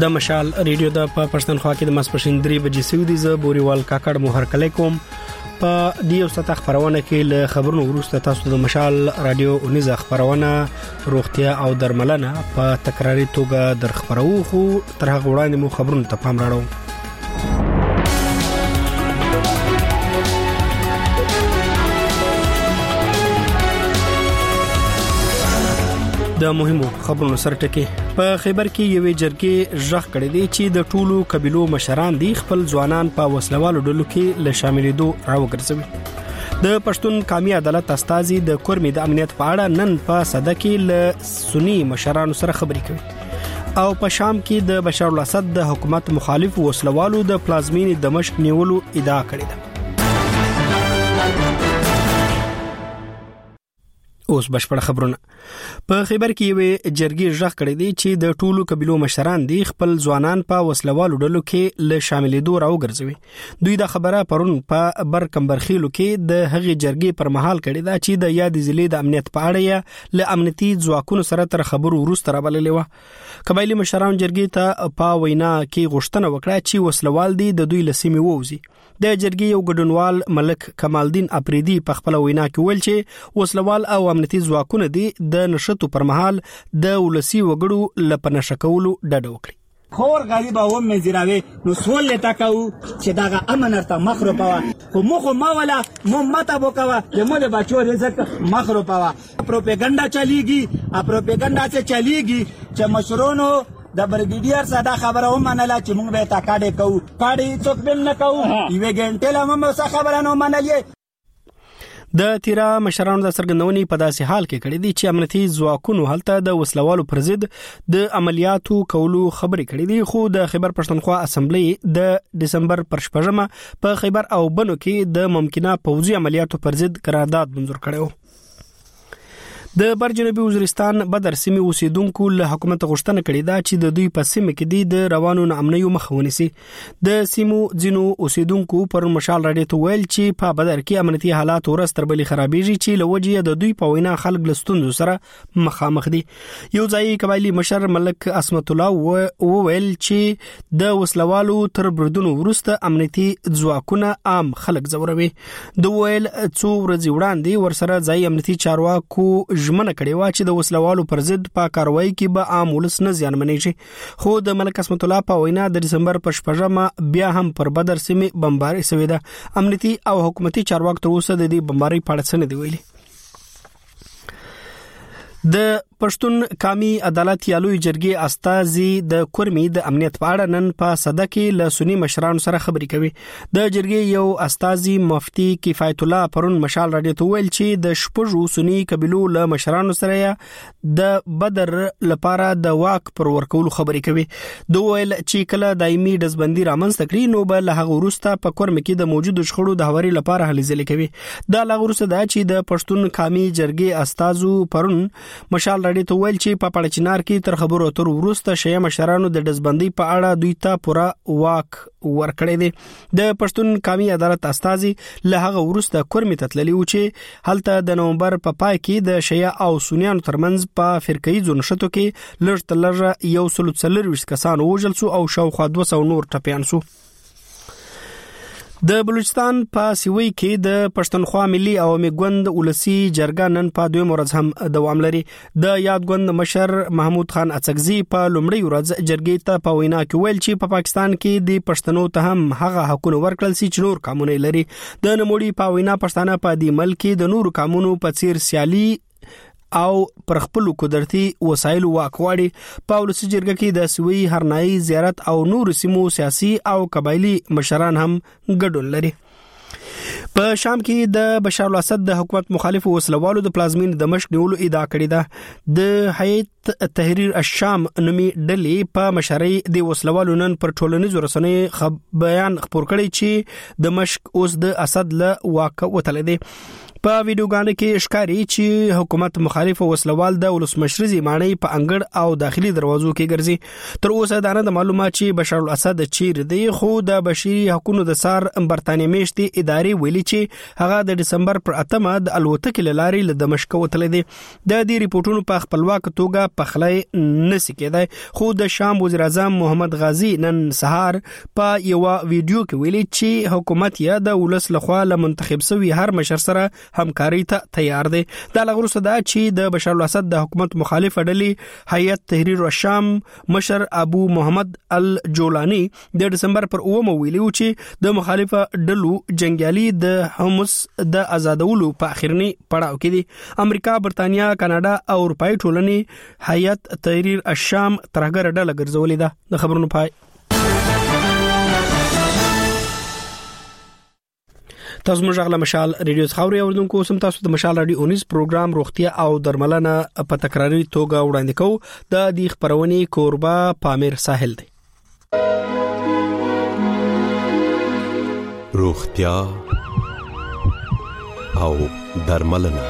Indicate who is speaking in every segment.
Speaker 1: د مشال ریډیو د پښتونخوا کې د ماسپښین 3 بجې سوي ز بوريوال کاکړ مهر کلیکوم په دیو ستا خبرونه کې له خبرونو وروسته تاسو د مشال رادیو اونیز خبرونه روغتیا او درملنه په تکراری توګه در خبرو خو تر هغه وړاندې مو خبرونه ته پام راړو. د مهمو خبرونو سره ټکی په خیبر کې یوې جرګې ژغ کړې دي چې د ټولو قبيلو مشران دي خپل ځوانان په وسلوالو ډلو کې له شاملېدو راوګرځوي. د پښتون قومي عدالت استازي د کورمي د امنیت په اړه نن په صده کې له سنی مشرانو سره خبرې کوي او په شام کې د بشار الاسد د حکومت مخالف وسلوالو د پلازمین دمشق نیولو ادعا کړې ده. اوس بشپړ خبرونه. په خیبر کې یوې جرګې ژغ کړې دي چې د ټولو قبيلو مشران دي خپل ځوانان په وسلوالو ډلو کې له شاملېدو راوګرځوي. دوی دا خبره پرون په برکمبرخیلو کې د هغې جرګې پر مهال کړې ده چې د یاد ضلع د امنیت په اړه له امنیتي ځواکونو سره تر خبرو وروسته رابللې و. قبایلی مشران جرګې ته په وینا کې غوښتنه وکړه چې وسلوال دي د دوی له سیمې ووځي. د جرګې یو ګډونوال ملک کمالدین اپریدي په خپل وینا کې ویل چې وسلوال او امنیتي ځواکونه دي د نشټو پر مهال د ولسی وګړو لپاره نشکولو ډډه وکړي.
Speaker 2: خور غریب او مزراوي نو سوال لته کو چې داغه امن ارته مخرو پوا خو مخه ما ولا مو ماته وکوا د مو د بچو رزق مخرو پوا پروپاګاندا چلیږي ا پروپاګاندا چې چلیږي چې مشرونو د برګیډیر صدا خبره ومنله چې موږ به تا کاډې کوو کاډې څوک بل نه کوو یوه ګنټه لا موږ څه خبره نه منلې.
Speaker 1: د تیرا مشرانو د سرګندونې په داسې حال کې کړې دي چې امنیتي ځواکونو هلته د وسلوالو پر ضد د عملیاتو کولو خبرې کړې دي خو د خیبر پښتونخوا اسمبلی د دسمبر پر 14 په خیبر او بنو کې د ممکنه پوځي عملیاتو پر ضد قرارداد منظور کړو. د برجنوبي وزیرستان بدر سیمې اوسیدونکو له حکومت غوښتنه کړې ده چې د دوی په سیمه کې د روانو ناامنیو مخه ونیسي. د سیمو ځینو اوسیدونکو پر مشال راډیو ته ویل چې په بدر کې امنیتي حالات ورځ تر بلې خرابېږي چې لوجه د دوی په وینا خلک له ستونزو سره مخامخ دي. یو ځای قبایلی مشر ملک اسمت الله وویل چې د وسلوالو تر بردونو وروسته امنیتي ځواکونه عام خلک ځوروي. د ویل څو ورځې وړاندې ورسره ځای امنیتي چارواکو ژمنه کړې و چې د وسلوالو پر ضد په کاروایی کې به عام ولس نه زیانمنېږي خو د ملک اسمت الله په وینا د دسمبر په 14 بیا هم پر بدر سیمې بمباري شوې ده. امنیتي او حکومتي چارواکو تر اوسه د دې بمباري په اړه څه نه دی ویلي. د پښتون قومي عدالت یالوی جرګې استازي د کورمي د امنیت په اړه نن په صده کې له سنی مشرانو سره خبرې کوي. د جرګې یو استازي مفتي کفایت الله پرون مشال راډیو ته ویل چې د شپږو سنی قبيلو له مشرانو سره د بدر لپاره د واک پر ورکولو خبرې کوي. دوی ویل چې کله دایمي دزبندي رامنځته کړي نو به له هغه وروسته په کورمي کې د موجودو شخړو د هواري لپاره هلې ځلې کوي. دا له وروسته دا چې د پښتون قومي جرګې استازو پرون مشال راډیو ته ویل چې په پړچنار کې تر خبرو اترو وروسته شیا مشرانو د دزبندي په اړه دوی ته پوره واک ورکړی دی. د پښتون قومي عدالت استازي له هغه وروسته کورمي ته تللی و چې هلته د نومبر په پای کې د شیا او سنیانو ترمنځ په فرقه‌ایزو نښتو کې لږ تر لږه 140 کسان وژل شو او شاوخوا 200 نور ټپیان شو. د بلوچستان په سیوی کې د پښتونخوا ملي عوامي ګوند ولسی جرګه نن په دویم ورځ هم دوام لري. د یاد ګوند مشر محمود خان اڅکزي په لومړۍ ورځ جرګې ته په وینا کې ویل چې په پاکستان کې د پښتنو ته هم هغه حقونه ورکړل شي چې نور قانون لري. د نموړي په وینا پښتانه په دې ملک کې د نور قانونو په څیر سیالي او پر خپل قدرتي وسایل واکواړي. په ولسی جرګه کې د سوي هرناي زیارت او نور سیمو سیاسي او قبایلی مشران هم ګډون لري. په شام کې د بشار الاسد د حکومت مخالف وسلوالو د پلازمین دمشق نیولو ادعا کړې ده. د هیئت تحریر الشام نومي ډلې په مشرۍ د وسلوالو نن پر ټولنیزو رسنیو بیان خپور کړی چې دمشق اوس د اسد له واک وتلی دی. په ویډیوګانو کې ښکاري چې حکومت مخالف وسلوال د ولسمشر زمانه په انګړ او داخلي دروازو کې ګرځي. تر اوسه دا نه معلومه چې بشار الاسد چیرې دی، خو د بشري حقوقو د سار برتانیې میشتي ادارې ویلي چې هغه د دسمبر پر 8 د الوتکې لارې له دمشق وتلی دی. د دې ریپورتونو په خپلواک توګه پخلی نسی کېدای، خو د شام وزیر اعظم محمد غازی نن سهار په یو ویډیو کې ویلي چې حکومت یې د ولس لخوا له منتخب شوی هر مشر سره همکاري ته تیار دی. دا لغروسه ده چې د بشار الاسد د حکومت مخالف ډلې هیئت تحریر الشام مشر ابو محمد الجولانی د دسمبر پر 9 ویلي چې د مخالفه ډلو جنگیالي د حمص د آزادولو په اخرنی پړاو کې دي. امریکا، برتانیا، کاناډا او اروپאי ټولنې هیئت تحریر الشام ترهګر ډله ګرځولې ده. د خبرونو پای. تاسو موږ غلا مشال ریډیو خاوري اوردونکو سم تاسو د مشال رادیو 19 پروګرام روغتیا او درملنه په تکراری توګه وړاندې کوو. د دې خبرونې کوربه پامیر ساحل دی.
Speaker 3: روغتیا او درملنه.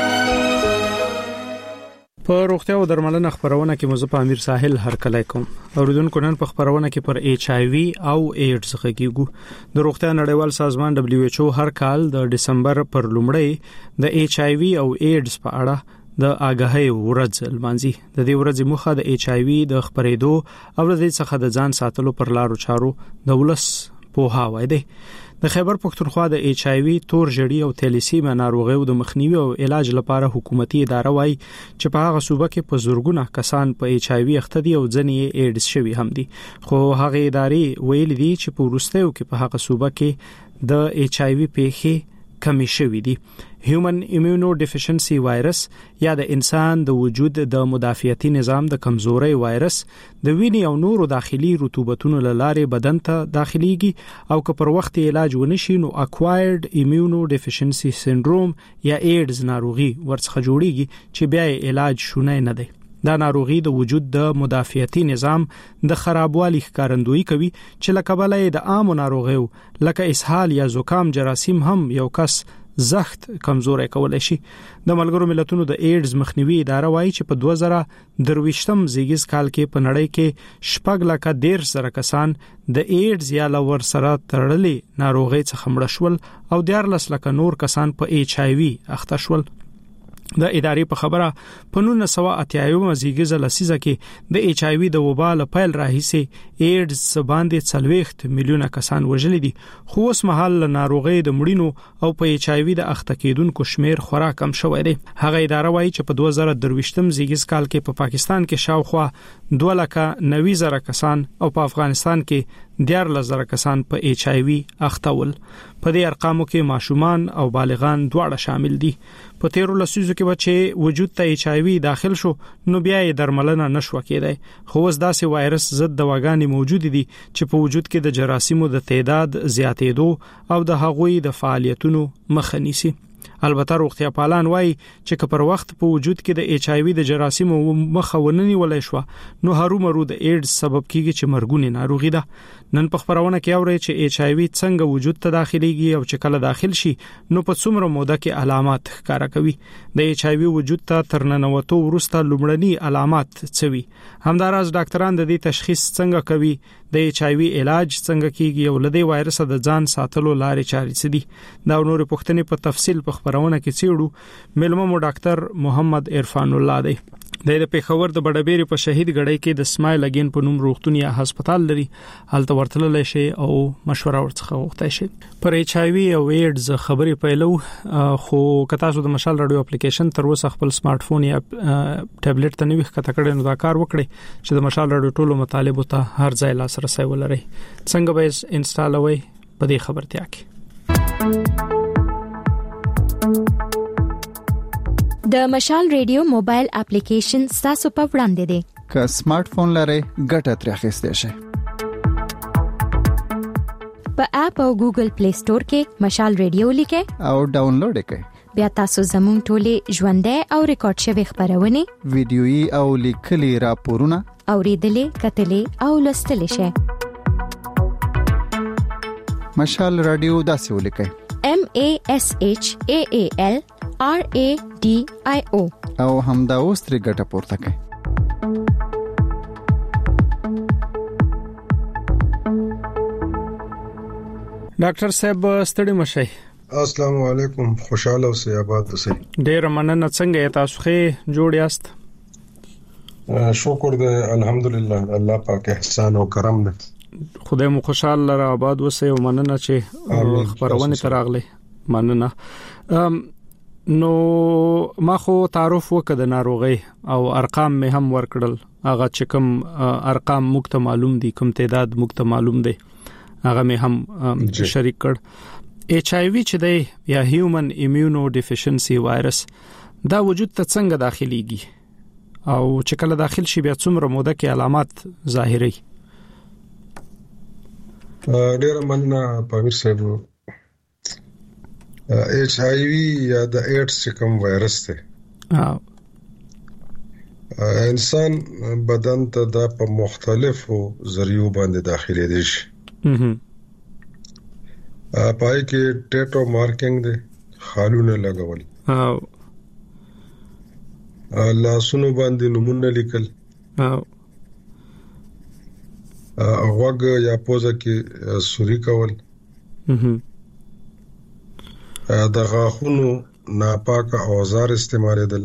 Speaker 4: په روغتیا او درملنه خبرونه کې مزه په امیر ساحل هرکلی کوم. اوریدونکو نن په خبرونه کې پر ایچ آی وی او ایډز غږیږو. د روغتیا نړیوال سازمان دبليو ایچ او هر کال د دسمبر پر لومړی د ایچ آی وی او ایډز په اړه د آگاهی ورځ لمانځي. د دې ورځې موخه د ایچ آی وی د خبرېدو او د دې څخه د ځان ساتلو پر لارو چارو د ولس پوهاوی دی. د خیبر پختونخوا د ایچ آی وی، تور ژړی او تیلیسیمیا ناروغیو د مخنیوي او علاج لپاره حکومتي اداره وایي چې په هغه صوبه کې په زورګونه کسان په ایچ آی وی اخته دي او ځنې ایډز شوی هم دي. خو هغه ادارې ویل دي چې په وروستیو کې په هغه صوبه کې د ایچ آی وی پیښې کمی شوی دي. هیومن ایمیونو ډیفیشنسي وایرس یا د انسان د وجود د مدافعتي نظام د کمزوري وایرس د وینې او نورو داخلي رطوبتونو لاره بدن ته داخليږي او که پر وخت علاج ونشي نو اکوایرډ ایمیونو ډیفیشنسي سندروم یا ایډز ناروغي ورڅخه جوړیږي چې بیا علاج شونه نه دی. دا ناروغي د وجود د مدافعتي نظام د خرابوالي ښکارندویي کوي چې لکه بلې د عام ناروغیو لکه اسهال یا زکام جراثیم هم یو کس زخت کمزوري کولای شي. د ملګرو ملتونو د ایډز مخنیوي اداره وایي چې په 2023م زیږیز کال کې په نړۍ کې 6,13,000 کسان د ایډز یا لور سره تړلې ناروغي څخه مړ شول او 14,00,000 نور کسان په ایچ آی وی اخته شول. د ادارې په خبره په 1980 زیږیز لسیزه کې د ایچ آی وی د وبا له پیل راهیسې ایډز باندې 40 میلیونه کسان وژل دي. خو اوس مهال ناروغي د مړینو او په ایچ آی وی د اخته کېدونکو شمیر خورا کم شوی دی. هغه اداره وایي چې په 2023م زیږیز کال کې په پاکستان کې شاوخوا 2,90,000 کسان او په افغانستان کې 14,000 کسان په ایچ آی وی اخته ول. په دې ارقامو کې ماشومان او بالغان دواړه شامل دي. په 13 لسیزو کې بچي وجود ته ایچ آی وی داخل شو نو بیا یې درملنه نشو کېدای. خو اوس داسې وایرس ضد دواګانې موجود دي چې په وجود کې د جراثیمو د تعداد زیاتېدو او د هغوی د فعالیتونو مخه نیسي. البته روغتیا پالان وایي چې که پر وخت په وجود کې د ایچ آی وی د جراثیمو مخه ونني ولای شو نو هرومرو د ایډز سبب کیږي چې مرګونی ناروغي ده. نن په خبرونه کې اوري چې ایچ آی وی څنګه وجود ته داخليږي او چې کله داخل شي نو په څومره موده کې علامات ښکارا کوي. د ایچ آی وی وجود ته تر ننوتو وروسته لومړني علامات څه وي. همداراز ډاکټران د دې تشخیص څنګه کوي، د ایچ آی وی علاج څنګه کیږي او لدی وایرس د ځان ساتلو لارې چارې څه دي. دا نور پوښتنې په تفصیل په خبرونه کې څېړو. ملمو مو ډاکټر محمد عرفان الله دی. د پیښور د بډبېری په شهید غړی کې د سمایل اگین په نوم روغتون یا هسپتال لري. هلته ورتللی شي او مشوره ورڅخه غوښتای شي. پر ایچ آی وی او ایډز خبرې پیلو، خو که تاسو د مشال رادیو اپلیکیشن تر اوسه خپل سمارټ فون یا ټابلیټ ته نوې ښکته کړئ نو دا کار وکړئ چې د مشال رادیو ټولو مطالبو ته هر ځای لاسرسی ولرئ. څنګه به انسټالوي په دې خبرتیا کې.
Speaker 5: د مشال ریډیو موبایل اپلیکیشن تاسو په وړاندې دی.
Speaker 6: که سمارټ فون لرئ ګټه ترې اخیستئ شئ.
Speaker 5: په اپ او ګوګل پلی سٹور کې مشال ریډیو لیکئ
Speaker 6: او ډاونلوډ کړئ.
Speaker 5: بیا تاسو زموږ ټولې ژوندۍ او ریکارډ شوی خبرونه،
Speaker 6: ویډیويي او لیکلي راپورونه
Speaker 5: اوریدلې، کتلې او لوستلې شئ.
Speaker 6: مشال رادیو داسې ولیکئ:
Speaker 5: MASHAAL RADIO
Speaker 6: او همدا اوس ترې ګټه پورته کړئ.
Speaker 4: ډاکټر صاحب ستړي مشئ.
Speaker 7: السلام علیکم، خوشاله اوسئ، آباد اوسئ.
Speaker 4: ډیر مننه. څنګه تاسو ښه جوړ یاست؟
Speaker 7: شکر دې الحمدلله، الله پاک احسان او کرم دې.
Speaker 4: خدای مو خوشاله را آباد وسه او مننه چې خبرونه تراغله. مننه. نو ما خو تعارف وکړ د ناروغي او ارقام مې هم ورکړل. هغه چې کوم ارقام مخته معلوم دي، کوم تعداد مخته معلوم دي، هغه مې هم شریک کړ. HIV چې دی یا هیومن ایمیونو ډیفیشنسي وایرس دا وجود ته څنګه داخليږي او چې کله داخل شي بیا څومره موده کې علامات ظاهري؟
Speaker 7: ډیر مننه پامیر صاحب. HIV یا د ایډز چې کوم وایرس دی انسان بدن ته د په مختلفو ذریعو باندې داخلي دي شي. پای کې ټیټو مارکینګ دی، خالونه لګول، لاسونو باندې نمونه لیکل، غوږ یا پوزه کې سوري کول، د غاښونو ناپاک اوزار استعمالېدل،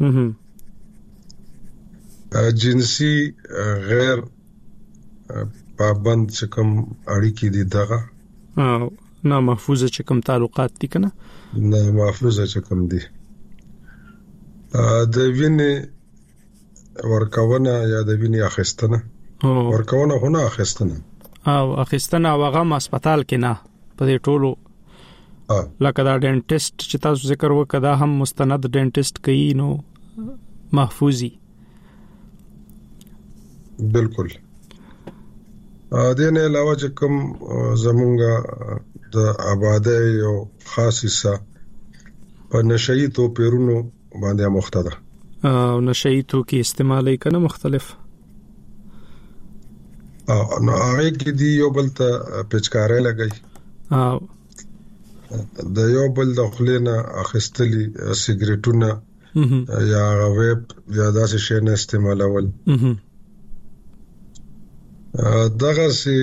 Speaker 7: جنسي غیر پابند چې کوم اړیکې دي دغه
Speaker 4: نه محفوظه چې کوم تعلقات دي کنه،
Speaker 7: نه محفوظه چې کوم دي، د وینې ورکوونه یا د وینې اخیستنه، ورکوونه هونه اخیستنه
Speaker 4: او اخیستنه هغه هسپتال کې نه په دې ټولو لکه دا ډینټیسټ چې تاسو ذکر وکړه دا هم مستند ډینټیسټ کوي نو محفوظي.
Speaker 7: بالکل. دینه علاوه چې کوم زمونږه د آبادی یو خاص حصہ په نشئی تو پیرونو باندې مخته ده
Speaker 4: او نشئی تو کې استعمالي کنه مختلف
Speaker 7: نو هغه کې دی یو بل ته پچکارې لګي
Speaker 4: او
Speaker 7: د یو بل د خلینا اخستلی سیګریټونه یا ویب یا داسې شی نه استعمالول. دغه سي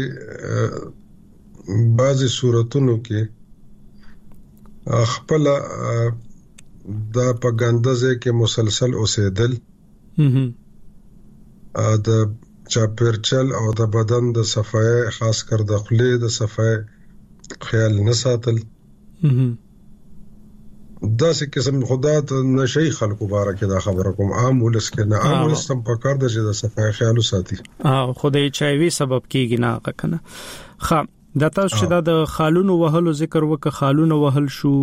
Speaker 7: بعضی صورتونو کې خپل د پګاندزه کې مسلسل اوسېدل د چاپیرچل او د بدن د صفای خاص کر د خلی د صفای خیال نه ساتل دا څه قسم خدا ته نشي خلکو بارکه دا خبره کوم عام ولس کې نه عام ولس تم پکار د چې د صفای خیال ساتي
Speaker 4: خدای چایوي سبب کیږي نه کنه. خا دا تاسو چې د خالونو وهلو ذکر وکړه، خالونو وهل شو،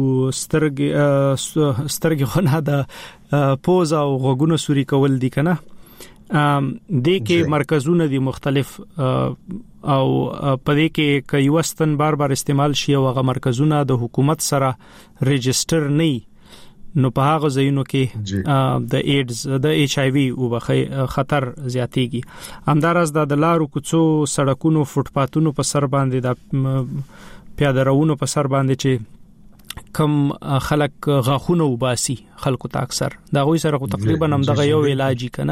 Speaker 4: سترګې خونه د پوز او غوګونو سوري کول دي کنه، د کې مرکزونه دي مختلف او پدې کې کوي وستن بار بار استعمال شي او هغه مرکزونه د حکومت سره ريجستر نه نو په هغه ځایونو کې د ایډز د HIV او خطر زیاتېږي. همدارس د لارو کوڅو سړکونو فوټپاتونو په سر باندې د پیاده روونو په سر باندې چې کم خلک غاخونه وباسي خلکو ته اکثر دا غوي سره تقریبا هم دغه یو علاجی کنه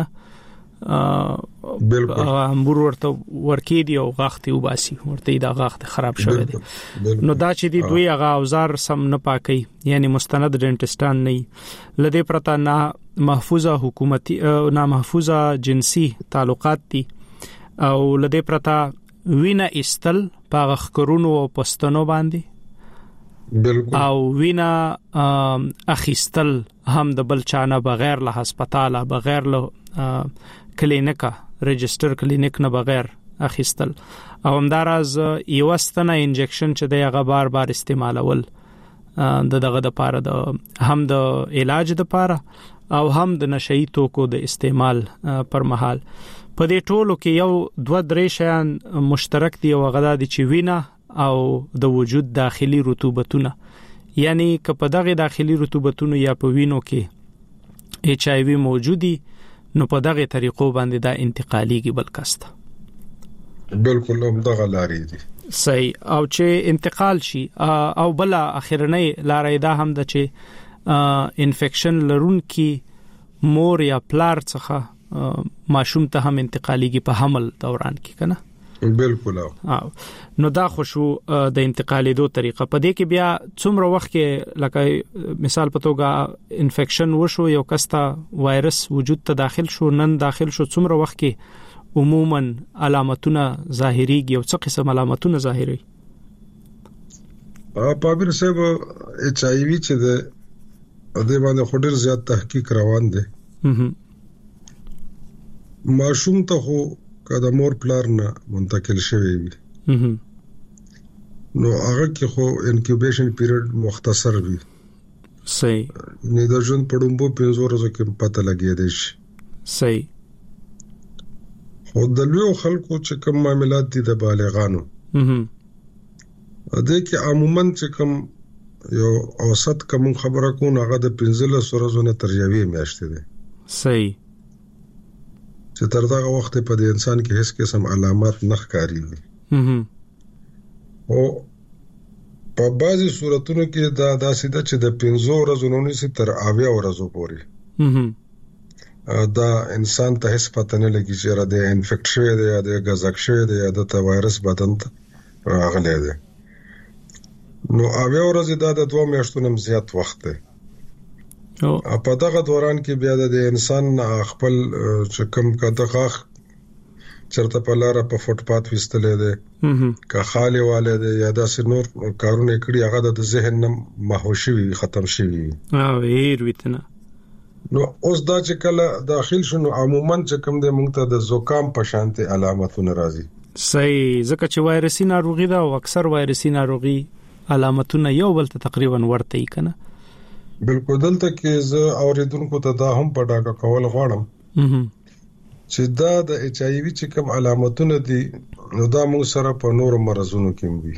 Speaker 7: بالکل
Speaker 4: امبور ورته ورکی دی او غاختي وباسي ورته دا غاخت خراب شوی دی نو دا چې دی دوی هغه اوزار سم نه پاکي یعنی مستند ډینټسټان نه لدې پرتا نه محفوظه حکومتي نه محفوظه جنسي تعلقات دي او لدې پرتا وینا استل پاغ خکرونو او پستانو باندې
Speaker 7: بالکل
Speaker 4: او وینا اخیستل هم د بل چانه بغیر له هسپتال بغیر له کلینیکا ريجستر کلینیک نه بغیر اخیستل او همدارز یو استنه انجکشن چې دغه بار بار استعمالول دغه د پاره د هم د علاج د پاره او هم د نشئی توکو د استعمال پر مهال په دې ټولو کې یو دوه درې شیان مشترک دي او غدا دي چې وینا او د وجود داخلي رطوبتونه یعنی که په دغه داخلي رطوبتونو یا په وینو کې HIV موجودي نو په دغه طریقو باندې دا انتقاليږي بلکسته
Speaker 7: بالکل هم دغه لارې دي صحیح
Speaker 4: او چې انتقال شي او بل اخرنۍ لارې دا هم د چې انفیکشن لرونکي مور یا پلار څخه ماشوم ته هم انتقاليږي په حمل دوران کې کنه
Speaker 7: بالکل.
Speaker 4: نو دا خو شو د انتقالېدو طریقه. په دې کې بیا څومره وخت کې لکه مثال په توګه انفیکشن وشو یو کستا وایرس وجود ته داخل شو نن داخل شو څومره وخت کې عموما علامتونه ظاهريږي او څه قسم علامتونه ظاهري؟
Speaker 7: پابیر صاحب ایچ آی وی چې د دې باندې خوري زیات تحقیق روان دي. ماشوم ته خو کله مور پلار نه منتقل شوی وي نو هغه کې خو انکیوبیشن پیریډ مختصر وي.
Speaker 4: صحیح.
Speaker 7: نه د ژوند په ډومبو 5 ورځې کې پته لګیږي شي.
Speaker 4: صحیح.
Speaker 7: خو د لوی خلکو چې کوم معاملات دي د بالغانو دې کې عموما چې کوم یو اوسط کوم خبره کو نه غد 15 ورځې نه تر یوې میاشتې ده.
Speaker 4: صحیح.
Speaker 7: چې تر دا وخت په دې انسان کې هیڅ قسم علامات نه ښکاري. او په بعضي صورتونو کې دا داسې ده چې د 15 ورځې نه تر 20 ورځې پورې دا انسان ته هیڅ پته نه لګي چې را ده انفیکټ شوی دی یا د غزک شوی دی یا د وایرس بدن ته راغلی دی. نو 20 ورځې دا د 2 میاشتو نه زیات وخت دی. په دغه دوران کې بیا د انسان خپل چې کوم کده چرته په لار په فوټ پات وستلې ده که خاله والے ده یا داسې نور کارونه کړی هغه د ذهن نه ماهوشي ختم شي.
Speaker 4: هیر ویتنه.
Speaker 7: نو اوس دا چې کله داخل شنو عموما چې کوم د مونږ ته د زکام په شانتي علامتونه راځي.
Speaker 4: صحیح. ځکه چې وایرسي ناروغي ده او اکثر وایرسي ناروغي علامتونه یو بل ته تقریبا ورته ای کنه.
Speaker 7: بالکل. دلته کې زه اوریدونکو ته دا هم په ډاګه کول غواړم چې دا د ایچ آی وی چې کوم علامتونه دي نو دا موږ سره په نور مرزونو کې وي.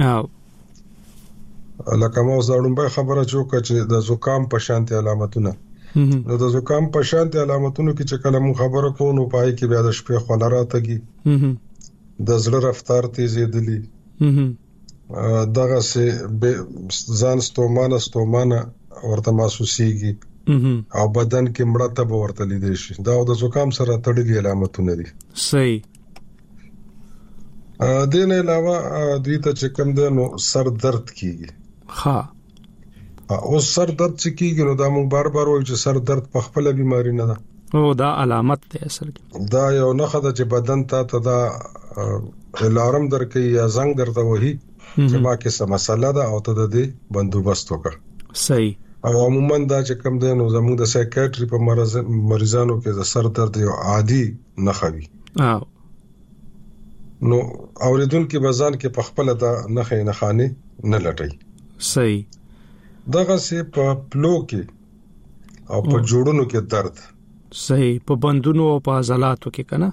Speaker 7: لکه ما زړم به خبره چوکه چې د زکام په شانتي علامتونه نو د زکام په شانتي علامتونو کې چې کله موږ خبره کوو نو پای کې بیا د شپې خولره تګي د زړه رفتار تیزېدلی دغه سه ځان ستومانه ورته محسوسيږي او بدن کې مړه ته ورته لیدل شي. دا د زکام سره تړلي علامتونه دي.
Speaker 4: صحیح.
Speaker 7: د نه علاوه دوی ته چې کوم ده نو سر درد کیږي.
Speaker 4: ها.
Speaker 7: او سر درد چې کیږي نو دا موږ بار وایو چې سر درد په خپل بیماری نه ده.
Speaker 4: او دا علامت ده اصل کې.
Speaker 7: دا یو نښه ده چې بدن ته دا الارم درکې یا زنګ درته وਹੀ چې ما کې څه مسله ده او ته د دې بندوبست وکړه.
Speaker 4: صحیح.
Speaker 7: او عموما دا چې کوم ده نو زموږ د سایکیاتری په مریضانو کې د سر درد یو عادي نښه وي. نو اوریدونکو بزان کې په خپل دا نښه خانه نه لټي.
Speaker 4: صحیح.
Speaker 7: دغه سه په پلو کې او په جوړونو کې درد.
Speaker 4: صحیح. په بندونو او په عضلاتو کې کنه.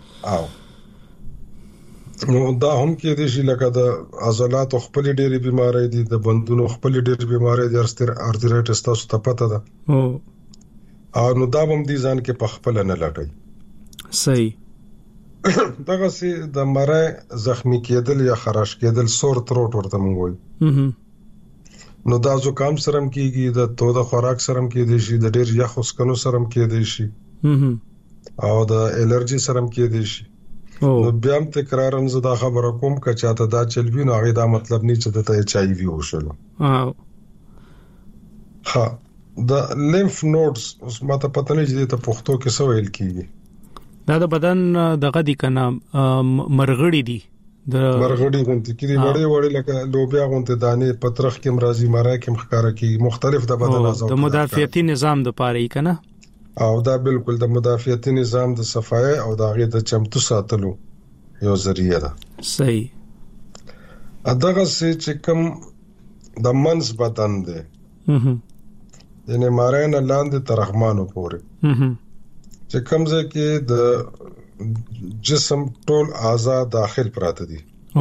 Speaker 7: نو دا هم کې د شي لکه د عضلاتو خپل ډېری بیماری دي د بندونو خپل ډېری بیماری دي ارترایټس تاسو ته پته ده. او نو دا هم دي ځان کې په خپل نه لټي.
Speaker 4: صحیح.
Speaker 7: دغه سي د مړی زخمی کېدل یا خراش کېدل سور تروټ ورته مونږ وایو. نو دا زکام سره هم کېږي د توده خوراک سره هم کېدی شي د ډېر یخ وسکنو سره هم کېدی شي او د الرجی سره هم کېدی شي. نو بیا هم تکرارا زه دا خبره کوم که چاته دا چلوي نو هغه دا مطلب نه چې د ایچ آی وی وشلو. ها د لیمف نودز اوس ماته پته نه چې ته پښتو کې څه ویل کیږي.
Speaker 4: دا د بدن دغه دي کنه مرغړی دي د
Speaker 7: مرغړی غونډې کې دی وړي لکه لوبیا غونډې دانې پترخ کې مرضی مارا کې مخکاره کې مختلف د بدن اعضاء
Speaker 4: د مدافعتي نظام د پاره یې کنه.
Speaker 7: او دا بالکل د مدافعتي نظام د صفای او د غي د چمتو ساتلو یو ذریعہ ده.
Speaker 4: صحیح.
Speaker 7: اداغه چې کوم د منس بدن ده یعنی مارانه لاندې ترخمانو پورې چې کوم ځکه د جسم ټول اعضاء داخل پراته دي.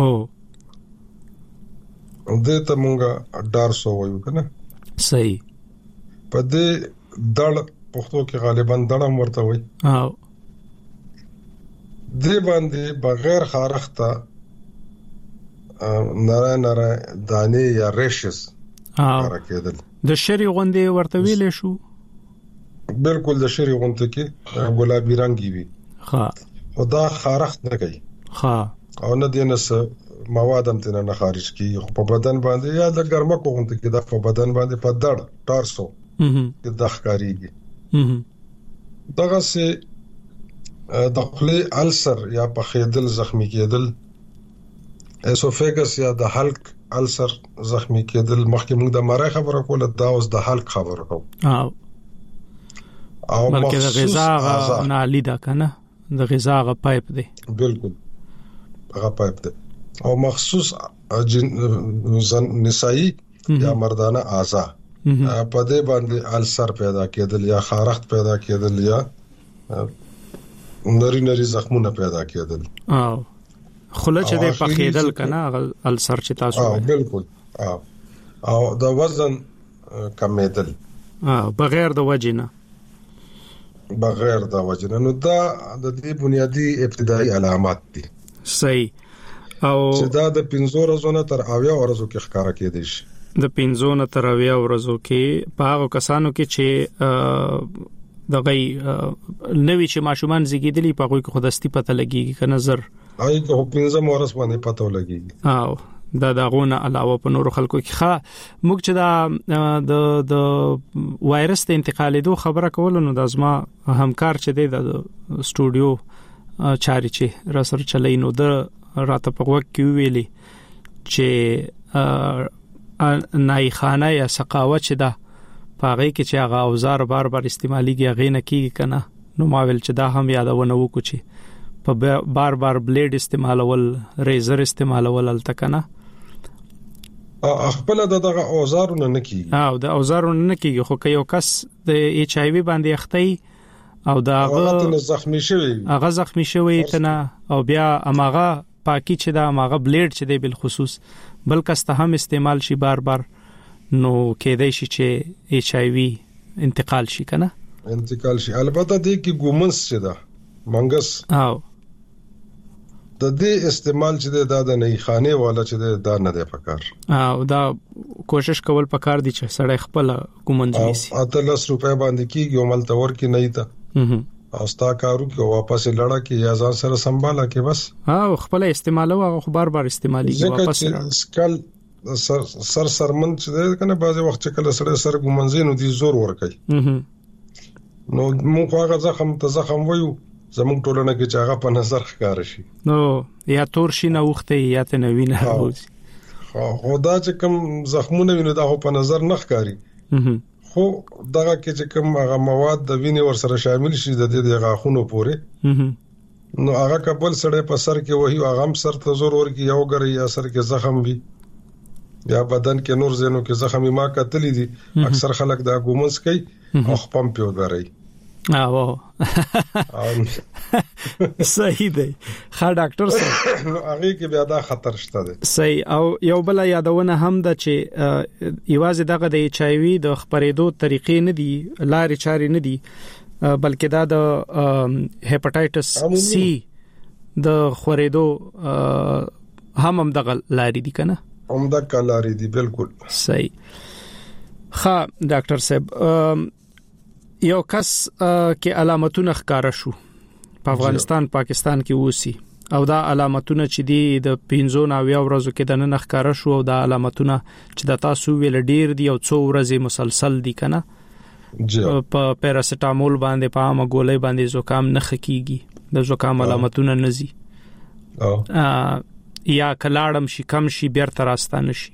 Speaker 7: او دې ته مونږه ډارسو وایو کنه.
Speaker 4: صحیح.
Speaker 7: په دې دړ پښتو کې غالبا دړم ورته وایي. دې باندې بغیر خارخته نره دانه یا ریشز راکېدل.
Speaker 4: د شری غوندې ورته ویلې شو
Speaker 7: بالکل د شری غوندې کې ګلابي رنگي وي
Speaker 4: ها
Speaker 7: خدا خارخت نه کوي
Speaker 4: ها
Speaker 7: او نه دینس مواد هم تنه نه خارج کی په بدن باندې یا د ګرمه کوونته کې د په بدن باندې په دړ ټارسو کې د ښکاریږي دغه سه د خپل السر یا په خېدل زخمی کېدل اسوفیګس یا د حلق السر زخمی کېدل مخکې موږ د مړی خبره کوله دا اوس د حلق خبره کوو او
Speaker 4: بلکې د غذا نالي دا کنه د غذا غ پایپ دی
Speaker 7: بالکل هغه پایپ دی او مخصوص نسائی یا مردانه اعضاء په دې باندې السر پیدا کېدل یا خارخت پیدا کېدل یا نری زخمونه پیدا کېدل
Speaker 4: خله چې د پخېدل کنه السر چې تاسو
Speaker 7: بالکل او د وزن کمیدل
Speaker 4: بغیر د وجنه
Speaker 7: نو دا د دې بنیادی ابتدایي علامات دي
Speaker 4: صحیح او
Speaker 7: چې دا د 15 ورځې نه تر 80 ورځې کې ښکارا کېدی شي
Speaker 4: د 15 نه تر 80 ورځې کې په هغه کسانو کې چې دغه نوې چې ماشومان زیږیدلی په هغه کې خودستی پته لګیږي کنه زر
Speaker 7: آی که 15 ورځې باندې پته لګیږي
Speaker 4: او دا دغونه علاوه په نورو خلکو کې موږ چې دا د وایرس د انتقالېدو خبره کول نو د ازما همکار چې دی د سټوډیو چاري چې را سره چلای نو د راته په وخت کې ویلي چې نایخانه یا سقاوت چې دا پاره کې چې هغه اوزار بار استعماليږي هغه نه کیږي کنه نو ما ویل چې دا هم یادونه وکړو چې په بار بلیډ استعمالول ریزر استعمالول التکنه
Speaker 7: خپل دغه اوزارونه نه کیږي
Speaker 4: او د اوزارونه نه کیږي خو که یو کس د ایچ آی وی باندې اختی او دا
Speaker 7: هغه
Speaker 4: زخمی شوی تنه او بیا اماغه پاکی چې دا اماغه بلیډ چې دی بل خصوص بل کس ته هم استعمال شي بار نو کېدای شي چې ایچ آی وی انتقال شي کنه
Speaker 7: البته دې کې ګومنس چې دا منګس
Speaker 4: او
Speaker 7: د دې استعمال چې دا د نه خانه والا چې دا نه دی پکار
Speaker 4: او دا کوشش کول پکار دي چې سړی خپل کومنځ وسی
Speaker 7: اته 10 روپے باندې کیږي عمل تور کې نه تا او ستا کارو کې واپس لړا کې یا ځان سره سنباله کې بس
Speaker 4: او خپل استعمالو او بار استعمالي واپس
Speaker 7: سکل سرمن چې کنه بعضي وخت چې کله سره ګومنځینو دي زور ور کوي نو موږ هغه زخم وایو زموږ ټولنه کې چې هغه په نظر ښکار شي
Speaker 4: نو یا تور شي نه وخته یا ته نوی نه راوځي
Speaker 7: خدا چې کوم زخمونه ویني دا په نظر نه ښکاری خو دغه کې چې کوم هغه مواد د وینې ور سره شامل شي د دې غاخونو پورې نو هغه کبل سره په سر کې وਹੀ هغه هم سر ته زور ورکی یو غری یا سر کې زخم وي یا بدن کې نور زینو کې زخم ما کتلی دي اکثر خلک دا ګومنس کوي او خپم پیو غري
Speaker 4: او صحیح دی ښه ډاکټر صاحب
Speaker 7: هغه کې بیا دا خطر شته دی
Speaker 4: صحیح او یو بل یادونه هم ده چې ایوازې دغه د ایچ آی وی د خبرېدو طریقې نه دي لارې چارې نه دي بلکې دا د هپاتایټس سی د خورېدو هم دغه لارې دي کنه
Speaker 7: هم دغه لارې دي بالکل
Speaker 4: صحیح ښه ډاکټر صاحب یو کس کې علامتونه ښکارا شو په افغانستان پاکستان کې وسی او دا علامتونه چې دی د 15 نه ورځو کې د نن ښکارا شو او دا علامتونه چې د تاسو ویل ډیر دی او 2 ورځې مسلسل دی کنه په پیراسټامول باندې په عامه ګولۍ باندې زکام نه خکېږي د زکام علامتونه نزي یا کلاړم شي کم شي بیرته راستانه شي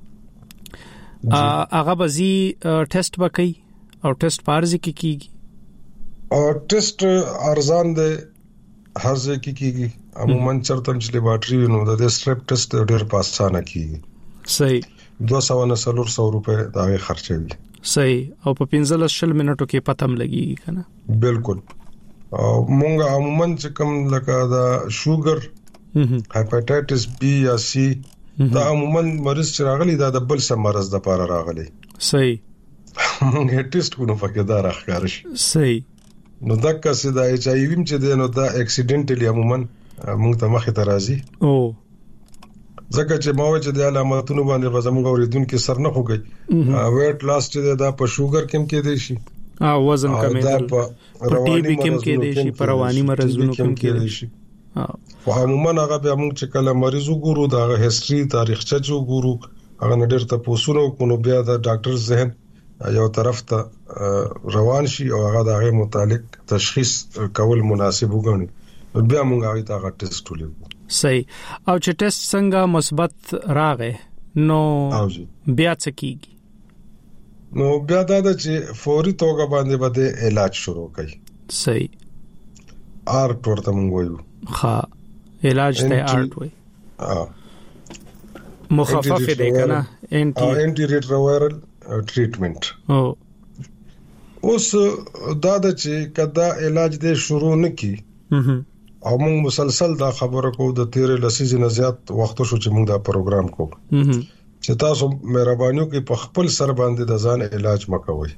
Speaker 4: هغه بزی ټیسټ وکي او ټیسټ پارځي کیږي
Speaker 7: او ټیسټ ارزان دی هر ځای کې کیږي عموما چرته چې لیبارټري نو د سټریپ ټیسټ ډېر پاسانه کیږي
Speaker 4: صحیح
Speaker 7: 200 نه 300 روپے دا خرچوي
Speaker 4: صحیح او په 15 منټو کې پتم لګيږي کنه
Speaker 7: بالکل او مونږ عموما چې کوم لکه دا شوګر هپاتایټس بی یا سی دا عموما مریض چې راغلي دا د بل څه مرز د پاره راغلي
Speaker 4: صحیح
Speaker 7: مونږ ټیسټ کوو پکې دا راخاره شي
Speaker 4: صحیح
Speaker 7: نو دا کسه دا ایچ آی وی چې دی نو دا اکسیډنټلی عموما مونږ ته مخه ته راځي
Speaker 4: او
Speaker 7: ځکه چې ما چې د علاماتونو باندې زموږ اوریدونکو سر نه خوږي ویټ لاس چې دا په شوګر کې کې دی شي
Speaker 4: وزن کمیدل په ټي بي کې کې دی شي په رواني مرزونو کې کې دی شي
Speaker 7: او عموما هغه به موږ چې کله مریض وګورو دا هیستوري تاریخچه چې وګورو هغه نډر ته پوسونو کو بیا د ډاکټر ذهن یو طرف ته روان شي او هغه د هغه متعلق تشخیص کول مناسب وګڼي بیا موږ هغه ته ټیسټ ولیکو.
Speaker 4: صحیح. او چې ټیسټ څنګه مثبت راغی نو بیا څه کیږي؟
Speaker 7: نو بیا دا چې فوري توګه باندې بده علاج شروع کړي.
Speaker 4: صحیح.
Speaker 7: آرټ ورته موږ وایو.
Speaker 4: ها علاج ته آرټ وایي. مخفف دی کنه
Speaker 7: انټي ریټرووایرل ټریټمنټ. اوس دا چې کدا علاج دې شروع نکي او موږ مسلسل دا خبره کوو د 13 لسیزې زیات وخت شو چې موږ دا پروګرام کوو چې تاسو مهرباني وکړئ په خپل سر باندې د ځان علاج مکوئ.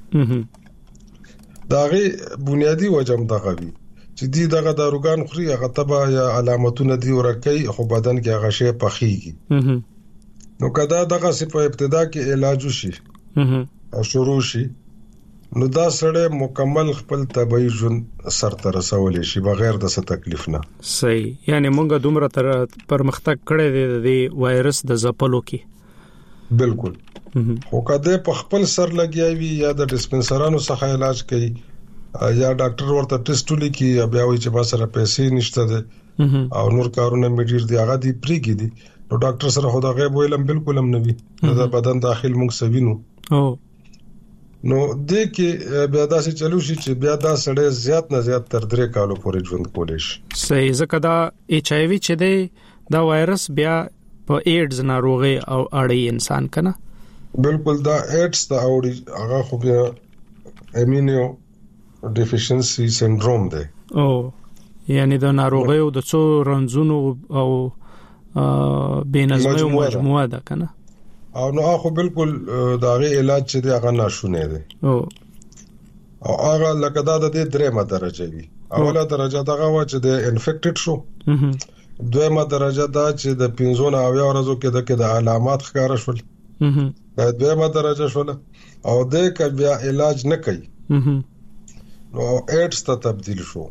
Speaker 7: داغه بنیادی وجه دغه وی چې دی دغه داروګان خوري هغه تبا یا علامتونه دی ورکه خو بدن کې هغه شی پخېږي. نو کدا دغه په ابتدا کې علاج وشي او شروع شي نو دا سره مکمل خپل طبي ژوند سر ته رسول شي بغیر د څه تکلیف نه.
Speaker 4: صحیح. یعنی مونږه دومره تر پرمختګ کړی دی د وایرس د ځپلو کې.
Speaker 7: بالکل. خو کده په خپل سر لګیاوي یا د ډسپنسرانو څخه علاج کوي یا ډاکټر ورته ټیسټ لیکي یا بیا وایي چې ما سره پیسې نشته ده او نور کارونه مې ډیر دی هغه دی پریږي دي نو ډاکټر سره خو دا غیب ویلم بالکل هم نه وي د بدن داخل موږ سوینو نو دې کې بیا دا چې چلو شي چې بیا دا سړی زیات نه زیات تر 3 کالو پورې ژوند کولای شي.
Speaker 4: صحیح. ځکه دا ایچ آی وی چې دی دا وایرس بیا په ایډز ناروغي او اړي انسان کنه.
Speaker 7: بالکل دا ایډز دا اوري هغه خو بیا امینو ډیفیشنسي سندروم دی.
Speaker 4: یعنی دا ناروغي او د څو رنځونو او بینظمه مجموعه ده کنه.
Speaker 7: او نو هغه بالکل داغه علاج چې دی هغه ناشونه دی. او هغه لکه دا د 3مه درجه وي. اوله درجه دغه و چې د انفیکټډ شو. دویمه درجه دا چې د 15 ورځو کې د علامات ښکار شول. دا دویمه درجه شول او د ک بیا علاج نه کوي. نو ایډز ته تبدیل شو.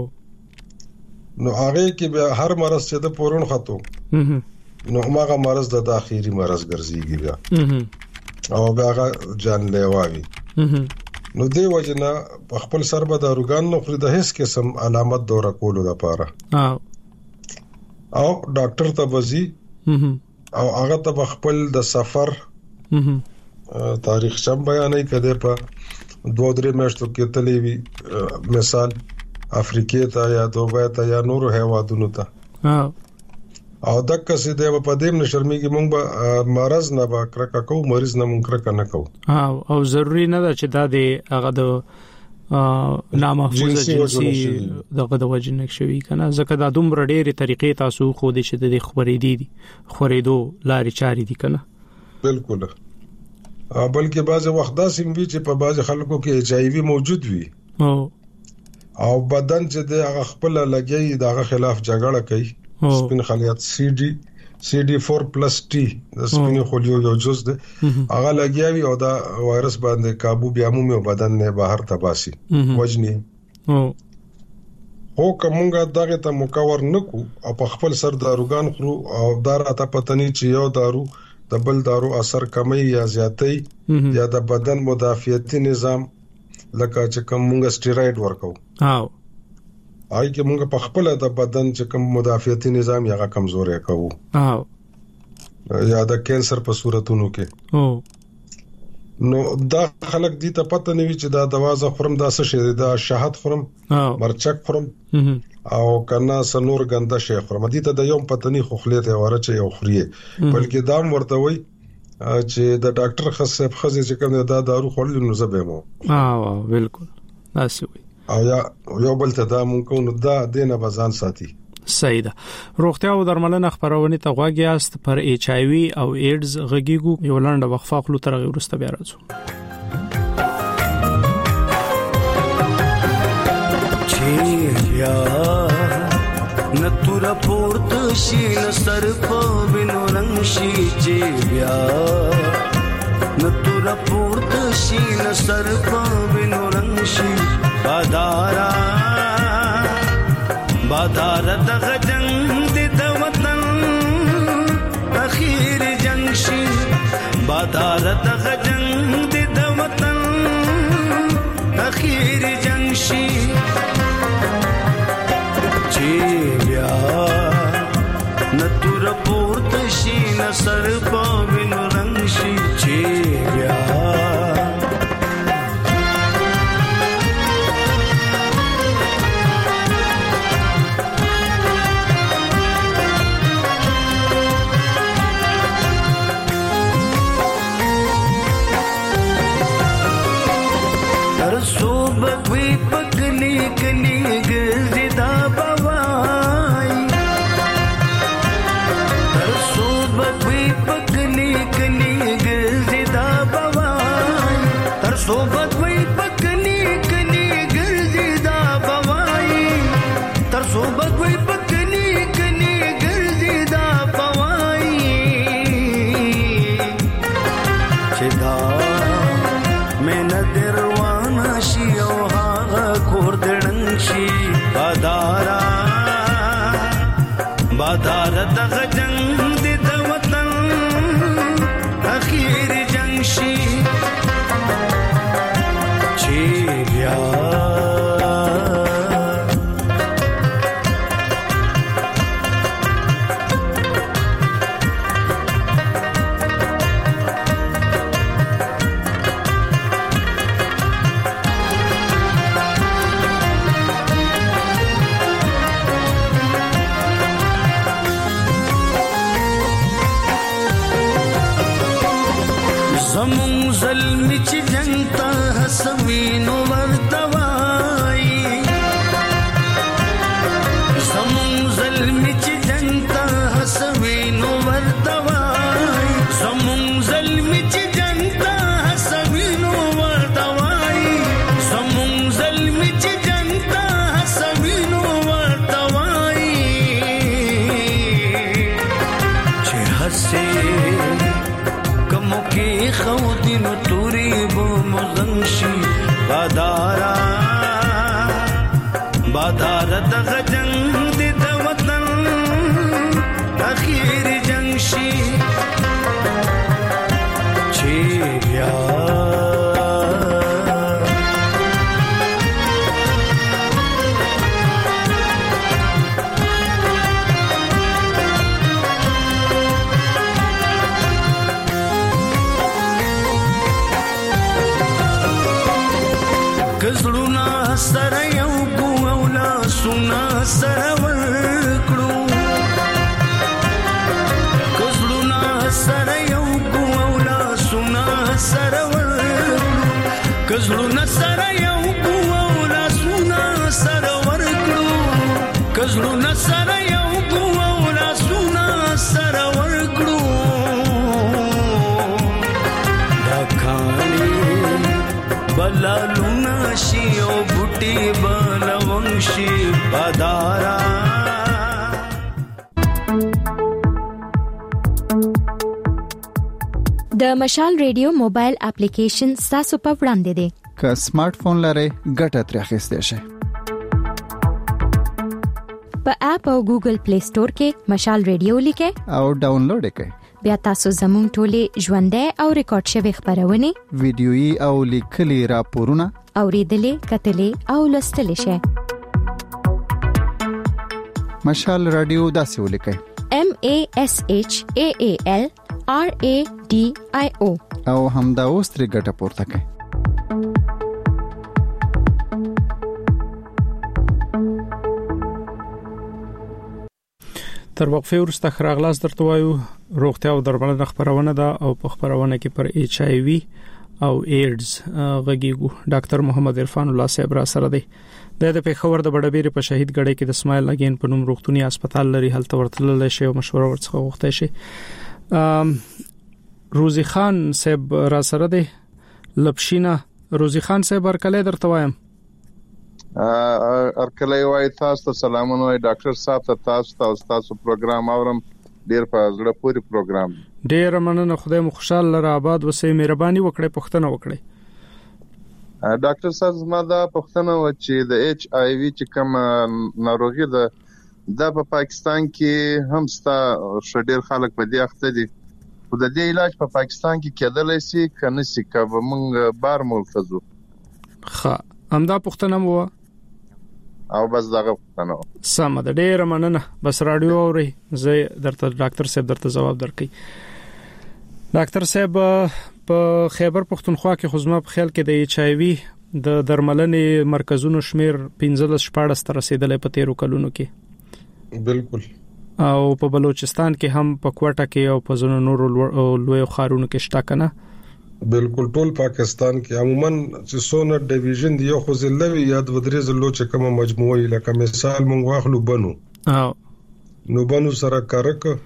Speaker 7: نو هغه کې بیا هر مرض چې د پورون خطو نو هغه مرض د اخیری مرض ګرځيږي بیا او هغه جان لیواوي. نو دی وجنه په خپل سر به داروګان نو خري د هیڅ قسم علامت دورا کولو لپاره او ډاکټر ته وځي او هغه ته خپل د سفر تاریخ شم بیانې کده په 2-3 میاشتو کې تللی وی مثال افریقې ته یا دوبه ته یا نورو هیوادونو ته او دغه څه دی په دې نشرمېږي مونږ به مرز نه با کرکا کو مریض نه مونږ کرکا نه کو.
Speaker 4: او ضروری نه ده چې دا د هغه د نامحفوظه جنسي دغه د وجه نه شوي کنه ځکه دا دومره ډېرې طریقې تاسو خو دې چې د خورېدو لارې چارې دي کنه.
Speaker 7: بالکل. بلکې بعض وخت دا سیم وی چې په بعض خلکو کې ایچ آی وی موجود وي او بدن چې د هغه خپل لګي دغه خلاف جګړه کوي. سپین خلیات CD4+T د سپین خلیو یو جز ده هغه لګیاوي او دا وایرس باندې काबू بیا مو بدن نه بهر تباسي وجني. او کومه دغه ته مکور نکو او په خپل سر داروګان خرو او داراته پتنی چې یو دارو د بل دارو اثر کمی یا زیاتې یا د بدن مدافعتي نظام لکه چې کومه سټیراید ورکو آی کې موږ په خپل د بدن چې کوم مدافعتي نظام یې کمزوري کوو یا د کینسر په صورتونو کې نو دا خلک دي ته پته نه وي چې دا دوا ز خورم دا څه شي دا شهادت خورم مرچک خورم او کنا سنور ګنده شي خورم دي ته د یوم پته نه خو خلیته ورچ یو خوري بلکې دا ورته وي چې د ډاکټر خصب خزه چې کوم دا دارو خورل نو زبېمو
Speaker 4: بالکل ناسي وي
Speaker 7: او یو بل ته دا مونږ نو دا دینه بزان ساتي.
Speaker 4: صحیح ده. روغتیا او درملنه خبرونه ته غواګی است پر ایچ آی وی او ایډز غږیګو یو لاندې وقفه خپل تر غوړسته بیا راځو.
Speaker 8: چیا نتور پورت شي نصر په وینو رنگ شي چې بیا نتور پورت شي نصر په وینو رنگ شي بادارا دغه جنگ د وطن اخیر جنگ شي بادارا دغه جنگ د وطن اخیر جنگ شي چې بیا نتور پورت شي نصر په وینو رنگ شي چې بیا بادارا دغه جنگ د وطن اخیر جنگ شي چې بیا سوینو ورتوای زمون ظلمی چې جنگ ته سوینو ورتوای زمون ظلمی چې جنگ ته سوینو ورتوای زمون ظلمی چې جنگ ته سوینو ورتوای چې هسه کمو کې خو دینو توري بو مغنشي بادارا دغه جنگ د وطن اخیر جنگ شي چې بیا کزړونا سره یو کو اولا سنا سره ورکړو کزړونا سره یو کو اولا سنا سره ورکړو کزړونا سره یو کو اولا سنا سره ورکړو کزړونا سره یو کو اولا سنا سره ورکړو دا کانی بلالونا شي او بوټي بلونشي بادارا
Speaker 5: د مشال ریډیو موبایل اپلیکیشن تاسو په وړاندې دی
Speaker 6: که سمارټ فون لرئ ګټه ترې اخیستئ شئ
Speaker 5: په اپ او ګوګل پلی سٹور کې مشال ریډیو لیکئ
Speaker 6: او ډاونلوډ یې کړئ
Speaker 5: بیا تاسو زموږ ټولې ژوندۍ او ریکارډ شوی خبرونه
Speaker 6: ویډیويي او لیکلي راپورونه
Speaker 5: اوریدلې کتلې او لوستلې شئ
Speaker 6: مشال رادیو داسې ولیکئ
Speaker 5: MASHAALRADIO
Speaker 6: او همدا اوس ترې ګټه پورته کړئ
Speaker 4: تر وقفه وروسته خراغلاس درته وایو روغتیا او درملنه خبرونه ده او په خبرونه کې پر HIV او ایډز غږیږو ډاکټر محمد عرفان الله صاحب را سره دی د پیښور د بډبېری په شهید ګړې کې د اسماعیل اگین په نوم روغتونی هسپتال لري هلته ورتلل شي او مشوره ورڅخه غوښته شي روزي خان صاحب را سره دی لپشینا روزي خان صاحب ورکلې درته وایم
Speaker 9: ارکلې وای تاسو ته سلامونه وای ډاکټر صاحب ته تاسو پروګرام اورم ډیر په زړه پورې پروګرام
Speaker 4: ډیر مننه خدای مو خوشاله لره آباد وسې مهرباني وکړئ پښتنه وکړئ
Speaker 9: ډاکټر صاحب زما دا پښتنه و چې د ایچ آی وی چې کوم ناروغي ده دا په پاکستان کې هم ستا ډیر خلک په دې اخته دي خو د دې علاج په پاکستان کې کېدلای شي کنه سي کبه موږ بار ملتزو
Speaker 4: ښه همدا پښتنه مو
Speaker 9: او بس دغه پښتنه
Speaker 4: سم ده ډیر مننه بس رادیو اوري زه درته ډاکټر صاحب درته جواب درکې ډاکټر صاحب په خیبر پختونخوا کې خو زما په خیال کې د ایچ آی وی د درملنې مرکزونو شمیر 15-14 تر رسیدلې په 13 کلونو کې
Speaker 7: بالکل
Speaker 4: او په بلوچستان کې هم په کوټه کې او په زونو نورو لوی خارونو کې شته کنه
Speaker 7: بالکل ټول پاکستان کې عموما چې سونه ډیویژن دی یو خو زلوي یا د ودرې زلو چې کومه مجموعه لکه مثال مونږ واخلو بنو نو بنو سره کارک او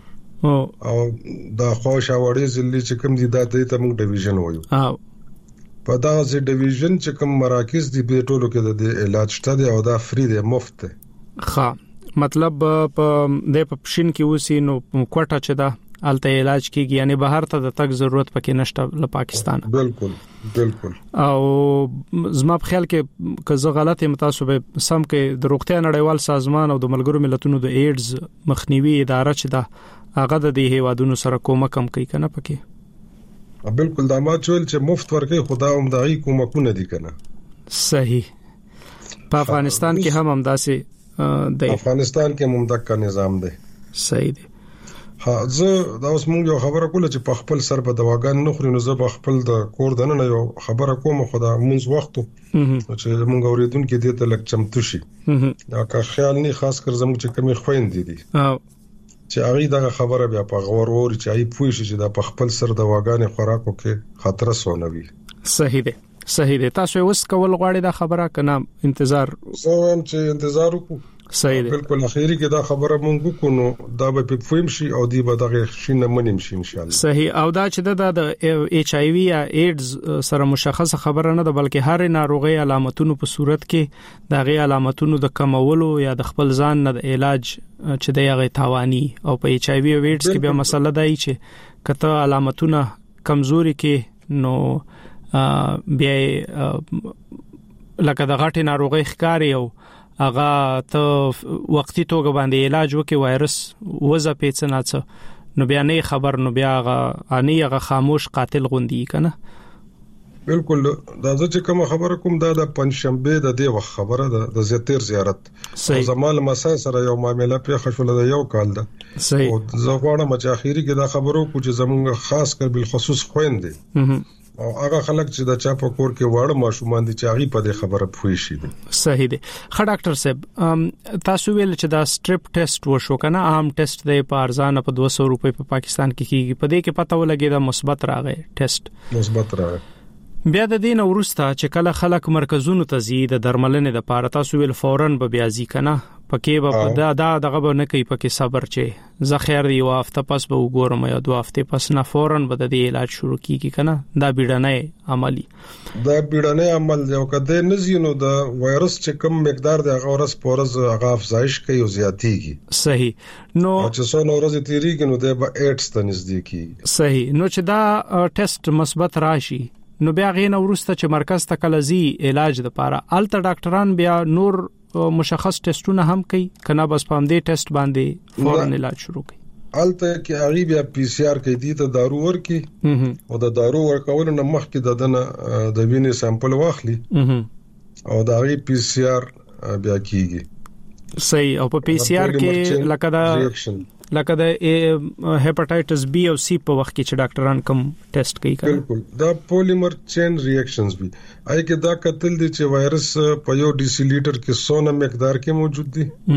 Speaker 7: دا خوشا وړي زلي چې کوم دي دا ته مونږ ډیویژن وایو په دا چې ډیویژن چې کوم مراکز دي په ټولو کې د علاج شته دی او دا فری دی مفت
Speaker 4: ښه مطلب په د پښین کې وسی نو کوټه چې دا الته علاج کیږي یعنی بهر ته د تک ضرورت پکې نشته له پاکستان
Speaker 7: بالکل
Speaker 4: او زما په خیال کې که زه غلط یم تاسو به سم کې د روغتیا نړیوال سازمان او د ملګرو ملتونو د ایډز مخنیوي اداره چې دا هغه د دې هیوادونو سره کومک هم کوي کنه پکې
Speaker 7: بالکل دا ما چول چې مفت ورکې خدا هم دغه کومکونه دي کنه
Speaker 4: صحیح په افغانستان کې هم همداسې دی
Speaker 7: افغانستان کې ممدک نظام دی
Speaker 4: صحیح دی
Speaker 7: ها زه دا اوس مونږ یو خبره کوله چې په خپل سر په دواګان نه خوري نو زه په خپل د کور دنه یو خبره کوم خدا مونږ وختو چې مونږ اوریدونکو دې ته لک چمتو شي دا که خیال نه خاص کر زموږ چې کمی خويندې دي چې هغه دا خبره بیا په غور ور چې ای پوه شي چې دا په خپل سر دواګان خوراکو کې خطر سونوي
Speaker 4: صحیح دی تاسو اوس کول غواړئ دا خبره کنه انتظار
Speaker 7: زه هم چې انتظار وکړم
Speaker 4: صحیح دی
Speaker 7: بالکل اخیری کې دا خبره مونږ کو نو دا به په فهم شي او دی به دغه شینه منیم شي ان شاء الله
Speaker 4: صحیح او دا چې د ایچ آی وی یا ایډز سره مشخص خبره نه ده بلکې هر ناروغي علامتونو په صورت کې د غي علامتونو د کمولو یا د خپل ځان نه د علاج چې د هغه تاوانی او په ایچ آی وی او ایډز کې بیا مسله ده چې کته علامتونه کمزوري کې نو بیا لکه د غټي ناروغي ښکاری او هغه ته وختي توګه باندې علاج وکي وایرس وځه پیڅناڅ نو بیا نه خبر نو بیا هغه خاموش قاتل غوندي کنه
Speaker 7: بالکل دا چې کوم خبره کوم دا د پنځشنبه د دې وخت خبره ده د زیاتیر زیارت زمال مسا سره یو معاملې په خښول د یو کال ده او زه غواړم چې اخیری کې دا خبرو کو چې زمونږ خاص کر بل خصوص خويندې او هغه خلک چې د چا په کور کې واړه ماشومان دي چې هغه په دې خبره پوي شي
Speaker 4: صحیح دی خا ډاکټر صاحب تاسو ویل چې دا سټریپ ټیسټ وشو کنه عام ټیسټ دی په ارزانه په 200 روپے په پاکستان کې کیږي په دې کې پته ولګي دا مثبت راغی ټیسټ
Speaker 7: مثبت راغی
Speaker 4: بیا د دین ورسته چې کله خلک مرکزونو ته زی د درملنې د پاره تاسو ویل فورن به بیا زی کنه پکې به دا دغه به نه کوي پکې صبر چې زه خیر دی یو هفته پس به وګورم یا 2 هفته پس نه فورن به د دې علاج شروع کیږي کنه دا بیړنۍ عمل
Speaker 7: یو کده نزینو د وایرس چې کم مقدار د غورس پورز هغه افزایش کوي او زیاتیږي
Speaker 4: صحیح نو
Speaker 7: چې څو نورز تیریږي نو د 8 ته نزدیکی
Speaker 4: صحیح نو چې دا ټیسټ مثبت راشي نو بیا غینه ورسته چې مرکز ته کلزي علاج د پاره الته ډاکټران بیا نور مشخص ټیسټونه هم کوي کنه بس په دې ټیسټ باندې فورن علاج شروع کوي
Speaker 7: الته کې هغه بیا پی سی آر کوي ته دارو ورکي او د دارو ورکول نه مخکې د دنه د وینې سامپل واخلي او دا غي پی سی آر بیا کیږي
Speaker 4: صحیح او په پی سی آر کې لکه د هپاتایټس بی او سی په وخت کې چې ډاکټران کوم ټیسټ کوي
Speaker 7: بالکل دا پولیمر چین ریاکشنز بھی آی کې دا قتل دي چې وایرس په یو ډیسی لیټر کې 100 مقدار کې موجود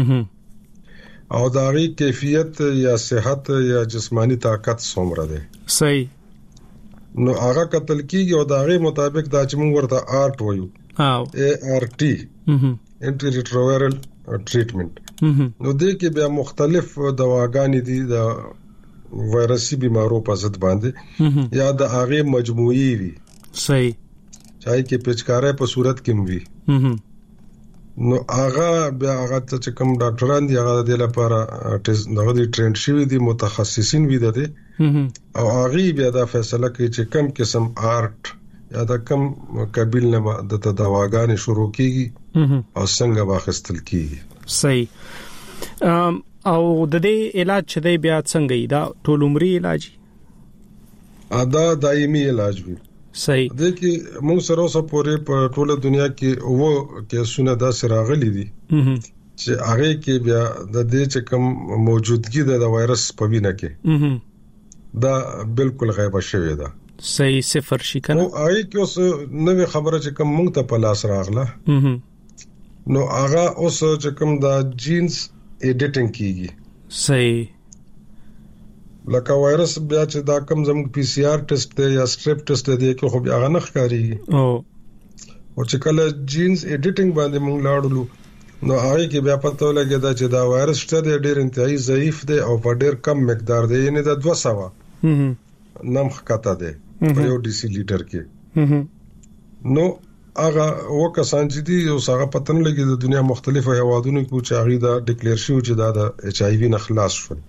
Speaker 7: دي او دا غي کیفیت یا صحت یا جسمانی طاقت څومره ده
Speaker 4: صحیح
Speaker 7: نو هغه قتل کیږي او دا غي مطابق دا چې موږ ورته آرټ وایو اے آر ټی انټي ریټرووایرل ټریټمنټ نو دې کې بیا مختلف دواګانې دي د وایرسي بیمارو په ضد باندې یا د هغه مجموعي وي
Speaker 4: صحیح
Speaker 7: چای کې پچکارې په صورت کې وي نو هغه بیا هغه چې کوم ډاکټران دي هغه د لپاره دغه دي ټرینډ شوی دي متخصصین وي دي او هغه بیا دا فیصله کوي چې کم قسم آرټ یا دا کم قبیل نه د دواګانې شروع کیږي او څنګه واخستل کیږي.
Speaker 4: صحیح. او د دې علاج چې دی بیا څنګه دا ټول عمري علاج
Speaker 7: دا دایمي علاج وي.
Speaker 4: صحیح.
Speaker 7: د کې موږ سره اوسه پورې په ټوله دنیا کې وو کې سونه دا سراغلي دي چې هغه کې بیا د دې چې کوم موجودګي د وایرس په وینه کې دا بالکل غیب شوی ده.
Speaker 4: صحیح. صفر شي کنه.
Speaker 7: او هغه کې اوس نوې خبره چې کوم موږ ته په لاس راغله نو هغه اوس چې کوم دا جینز ایډیټینګ کیږي.
Speaker 4: صحیح.
Speaker 7: لکه وایرس بیا چې دا کم زموږ پی سی آر ټیسټ دی یا سټریپ ټیسټ دی کې خو بیا هغه نه ښکاري او چې کله جینز ایډیټینګ باندې موږ لاړو نو هغه کې بیا پته ولګی دا چې دا وایرس شته ډېر انتهایی ضعیف دی او په ډېر کم مقدار دی یعنی دا 200 نم خطا دی په یو ډي سي لیټر کې. نو هغه وکسان چې دي او هغه پته نه لګي د دنیا مختلفو هیوادونو کې چې هغه دا ډیکلیئر شو چې دا د ایچ آی وی نه خلاص شول.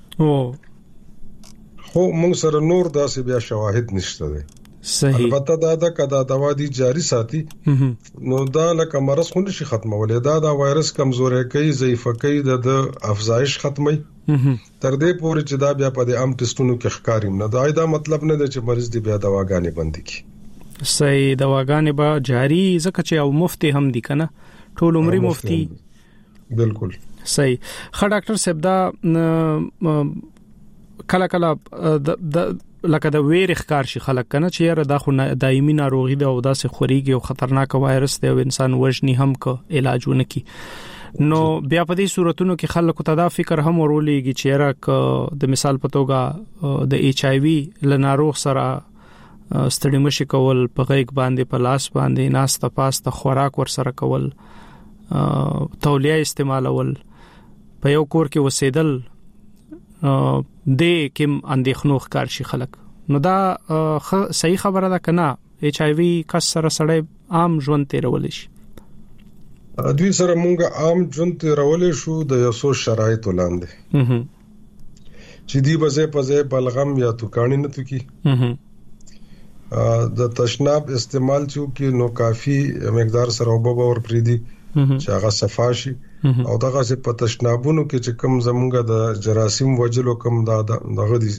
Speaker 7: خو موږ سره نور داسې بیا شواهد نشته دي.
Speaker 4: صحیح.
Speaker 7: البته دا کدا دوا دي جاری ساتي نو دا لکه مرض خو نشي ختمولې دا وایرس کمزوري کوي ضعیف کوي د افزایش ختمي تر دې پورې چې دا بیا په عام ټیسټونو کې ښکاریم نه دا مطلب نه دی چې مریض دی بیا دواګانې بند کړي.
Speaker 4: صحیح. دواګانې به جاری ځکه چې او مفتي هم دي کنه ټول عمري مفتي.
Speaker 7: بالکل
Speaker 4: صحیح. خا ډاکټر صاحب دا کله لکه د ویر ښکار شي خلک کنه چې یاره دا خو دایمي ناروغي ده او دا سه خوريږي او خطرناک وایرس دی او انسان وژني هم کو علاجونه کی نو بیا په دې صورتونو کې خلکو ته دا فکر هم ورولېږي چې یاره د مثال په توګه د ایچ آی وی لناروغ سره ستړي مشي کول په غیږ باندې په لاس باندې ناسته پاسته خوراک ور سره کول تولیه استعمالول په یو کور کې وسیدل د کوم اندېښنو ښکار شي خلک نو دا صحیح خبره ده کنه ایچ آی وی کس سره سړی عام ژوند تیرول شي.
Speaker 7: دوی سره مونږه عام ژوند تیرول شو د یو څو شرایطو لاندې چې دی بځه بلغم یا توکانی نه تو کی د تشناب استعمال چې کی نو کافی مقدار سره وبو ور پریدي چې هغه صفاشي او دغه څه په تشنابونو کې چې کم زمونږه د جراثیم وجلو کم دغه دي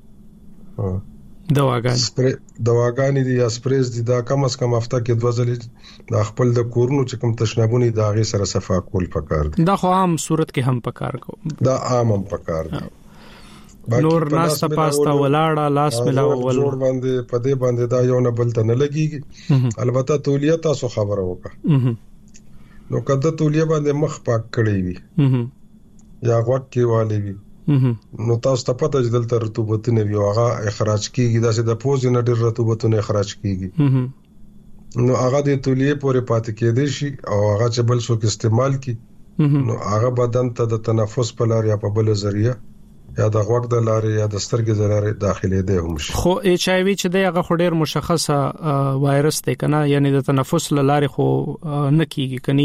Speaker 7: دواګانې دي یا سپریز دي دا کم از کم هفته کې 2 ځلې د خپل د کورونو چې کم تشنابونه د هغه سره صفا کول پکار دي.
Speaker 4: دا خو عام صورت کې هم پکار کو
Speaker 7: دا عام هم پکار دي.
Speaker 4: نور ناس پاستا ولاړه لاس ملاول
Speaker 7: جوړ باندې پدې باندې دا یو نه بل ته نه لګيږي. البته تولیه تاسو خبره وکړه نو کله تولیه باندې مخ پاک کړی وي یا غوږ کې والی وي نو تاسو ته پته چې دلته رطوبت نه وي هغه اخراج کیږي دا چې د پوز نه ډېر رطوبت نه اخراج کیږي نو هغه د تولیه پورې پاتې کېدې شي او هغه چې بل څوک استعمال کی نو هغه بدن ته د تنفس په لار یا په بل ذریعہ یا د غوږ د لارې یا د سترګې د لارې داخلي دی هم شي.
Speaker 4: خو ایچ آی وی چې دی هغه ډېر مشخصه وایرس دی کنه یعنی د تنفس لارې خو نه کیږي کني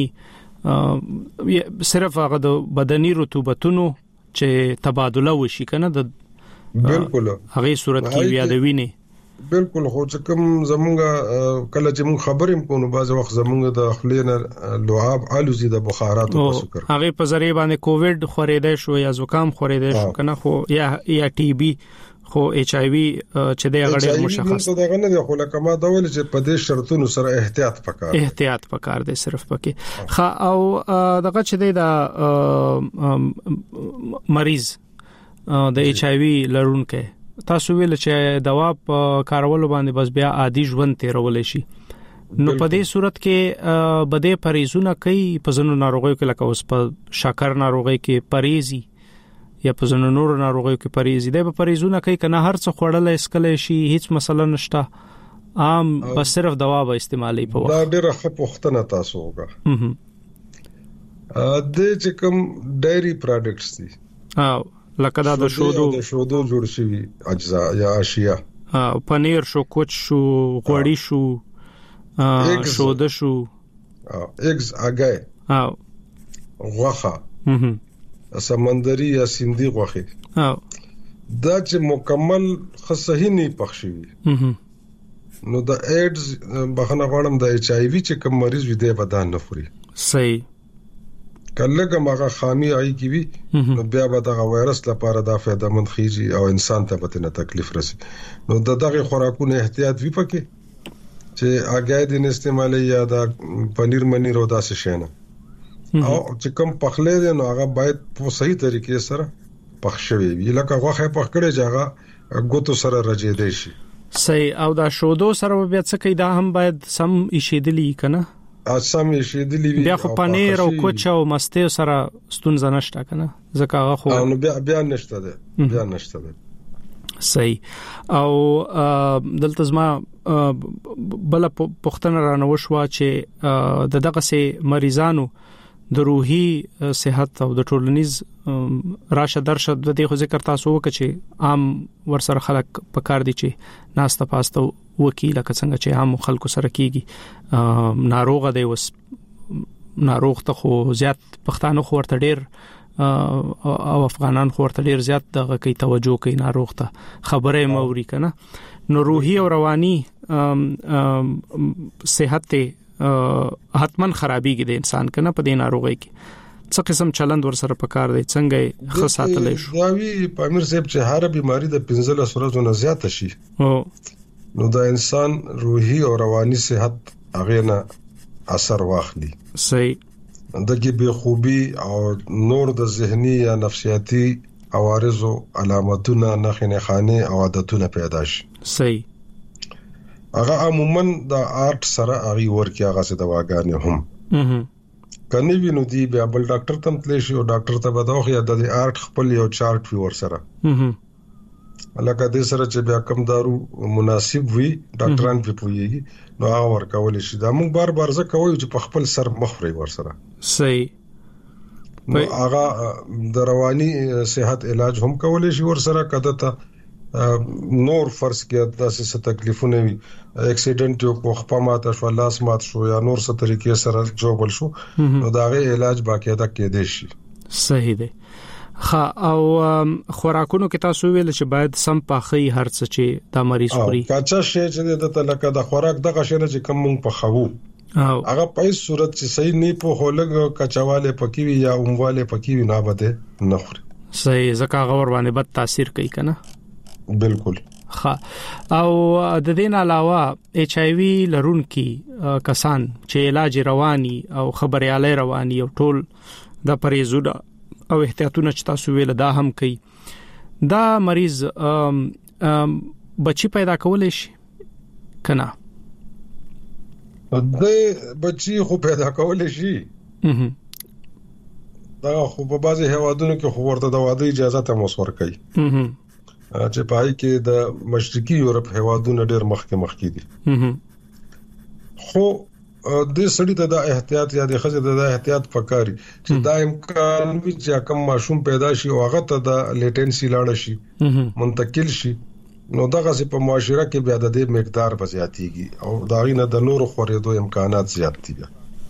Speaker 4: صرف هغه د بدني رطوبتونو چې تبادله وشي کنه د
Speaker 7: بالکل
Speaker 4: هغه صورت کې یادوینه
Speaker 7: بالکل خو چې کوم زمونږه کله چې موږ خبرې کوو بعض وخت زمونږه د خلینا لعاب الوزي د بخارات او سکر
Speaker 4: هغه په ذریعہ باندې کووډ خورېدای شو یا زکام خورېدای شو کنه خو یا ټي بي خو ایچ آی وی چې د غړې مشخص
Speaker 7: دغه نه دی خو لکه ما دا ول چې په دې شرطونو سره احتیاط پکار دی صرف پکې او دغه چې د مریض د ایچ آی وی لرونکو تاسو ویل چې دوا په کارولو باندې بس بیا عادي ژوند تیرول شي نو په دې صورت کې بده پریزونه کوي په ځینو ناروغیو کې لکه اوس په شکر ناروغي کې پریزي یا په ځینو نور ناروغیو کې پریزي دی په پریزونه کوي کنه هر څه خوړل اسکل شي هیڅ مسله نشته عام بس صرف دوا به استعمالي په وخت دا ډیره ښه پوښتنه تاسو وکړه د چې کوم ډایری پروډکټس دي
Speaker 4: لکه دا د شودو
Speaker 7: جوړ شوی اجزا یا اشیاء
Speaker 4: پنیر شو کوچ شو غوړی شو شوده شو
Speaker 7: ایگز اگای غوخه سمندري یا سیندي غوخه دا چې مکمل صحیح نه پخښوي نو د ایډز بخنه غواړم د ایچ آی وی چې کوم مریض وي دی بدن نه خوري
Speaker 4: صحیح
Speaker 7: کله کومه خامي آی کی وی نو بیا به د وایرس لپاره دا فائدہ مند خيږي او انسان ته به نه تکلیف رسي نو دغه خوراکونه احتیاط وی پکې چې اګای دین استعمالي یا د پنیر منیر او داسې شینه او چې کوم پخلې دي نو هغه باید په صحیح طریقې سره پخښوي وي لکه غوخه پخکړې ځای غوتو سره رجې دی شي
Speaker 4: صحیح او دا شودو سره بیا څه کوي دا هم باید سم ایشیدلی کنه
Speaker 7: سم ایشیدلی وي
Speaker 4: بیا خو پنیر او کوچ او مسته سره ستونزه نشته کنه ځکه هغه خو
Speaker 7: نو بیا نشته ده
Speaker 4: صحیح او دلته زما بل پختنه رانه وشو چې دغه سي مریضانو د روحي صحت او د ټولنیز راشه درشه د دې خو ذکر تاسو وکړي عام ورسره خلک پکار دي چې ناسته پاسته وکیل کڅنګ چې عام خلکو سره کیږي ناروغه دی وس ناروغ ته خو زیات پښتانه خو ورته ډیر او افغانان خو ورته ډیر زیات دغه کوي توجه کوي ناروغ ته خبره موري کنه نو روحي او رواني صحت حتمن خرابيږي د انسان کنه په دې ناروغي کې څه قسم چلند ورسره پکار دی څنګه خاصاتلې شو
Speaker 7: دا وی پامیر صاحب چې هر بیماری د 15 ورځې نه زیات شي نو د انسان روحي او رواني صحت هغه نه اثر واخلي
Speaker 4: صحیح
Speaker 7: دغه بے خوبي او نور د ذهني یا نفسياتي عوارض او علامتونه نخنه خانه او عادتونه پیدا شي
Speaker 4: صحیح
Speaker 7: هغه عموما د آرټ سره هغه ورکی هغه څه دواګانې هم کني وینو دی بیا بل ډاکټر تم تلی شي او ډاکټر ته بدوخ یا د آرټ خپل یو چارت وی ور سره لکه د سره چې بیا کم دارو مناسب وي ډاکټران په پويږي نو هغه ورکول شي دا موږ بار ځکه وایو چې په خپل سر مخوري ور سره
Speaker 4: صحیح
Speaker 7: نو هغه د رواني صحت علاج هم کول شي ور سره کده ته نور فرض کې داسې تکلیفونه وي اکسیډنټ یو په خپل ماته شو لاس مات شو یا نور څه طریقې سره جوړل شو نو دا غي علاج باقاعده کېدې شي
Speaker 4: صحیح دی او خوراکونو کې تاسو ویل چې باید سم پاخي هر څه چې دا مریض خوري
Speaker 7: کاچا شي چې د تلکه د خوراک دغه شی نه چې کوم مونږ په خو هغه په صورت چې صحیح نه په هولګ کچاواله پکې یا اومواله پکې نه بده نه خوري
Speaker 4: صحیح ځکه غور باندې بد تاثیر کوي کنه
Speaker 7: بالکل
Speaker 4: او د دې نه علاوه ایچ آی وی لرونکي کسان چې علاج رواني او خبريالي رواني او ټول د پرېزونه او احتیاطونه چې تاسو ویل دا هم کوي دا مریض بچي پیدا کولای شي کنه
Speaker 7: د بچي خو پیدا کولای شي دا خو په بعضي هوادونو کې خو ورته د واده اجازه ته موثر کوي چې پای کې د مشرقي یورپ هوادونو ډېر مخکې دي خو د سړی ته د احتیاط یا د خزه د احتیاط پکاري چې دا امکان وي چې کوم ماشوم پیدا شي او هغه ته د لیټنسي لاړ شي منتقل شي نو دغه په معاشره کې بیا د دې مقدار په زیاتېږي او دا غینه د نور خورېدو امکانات زیات دي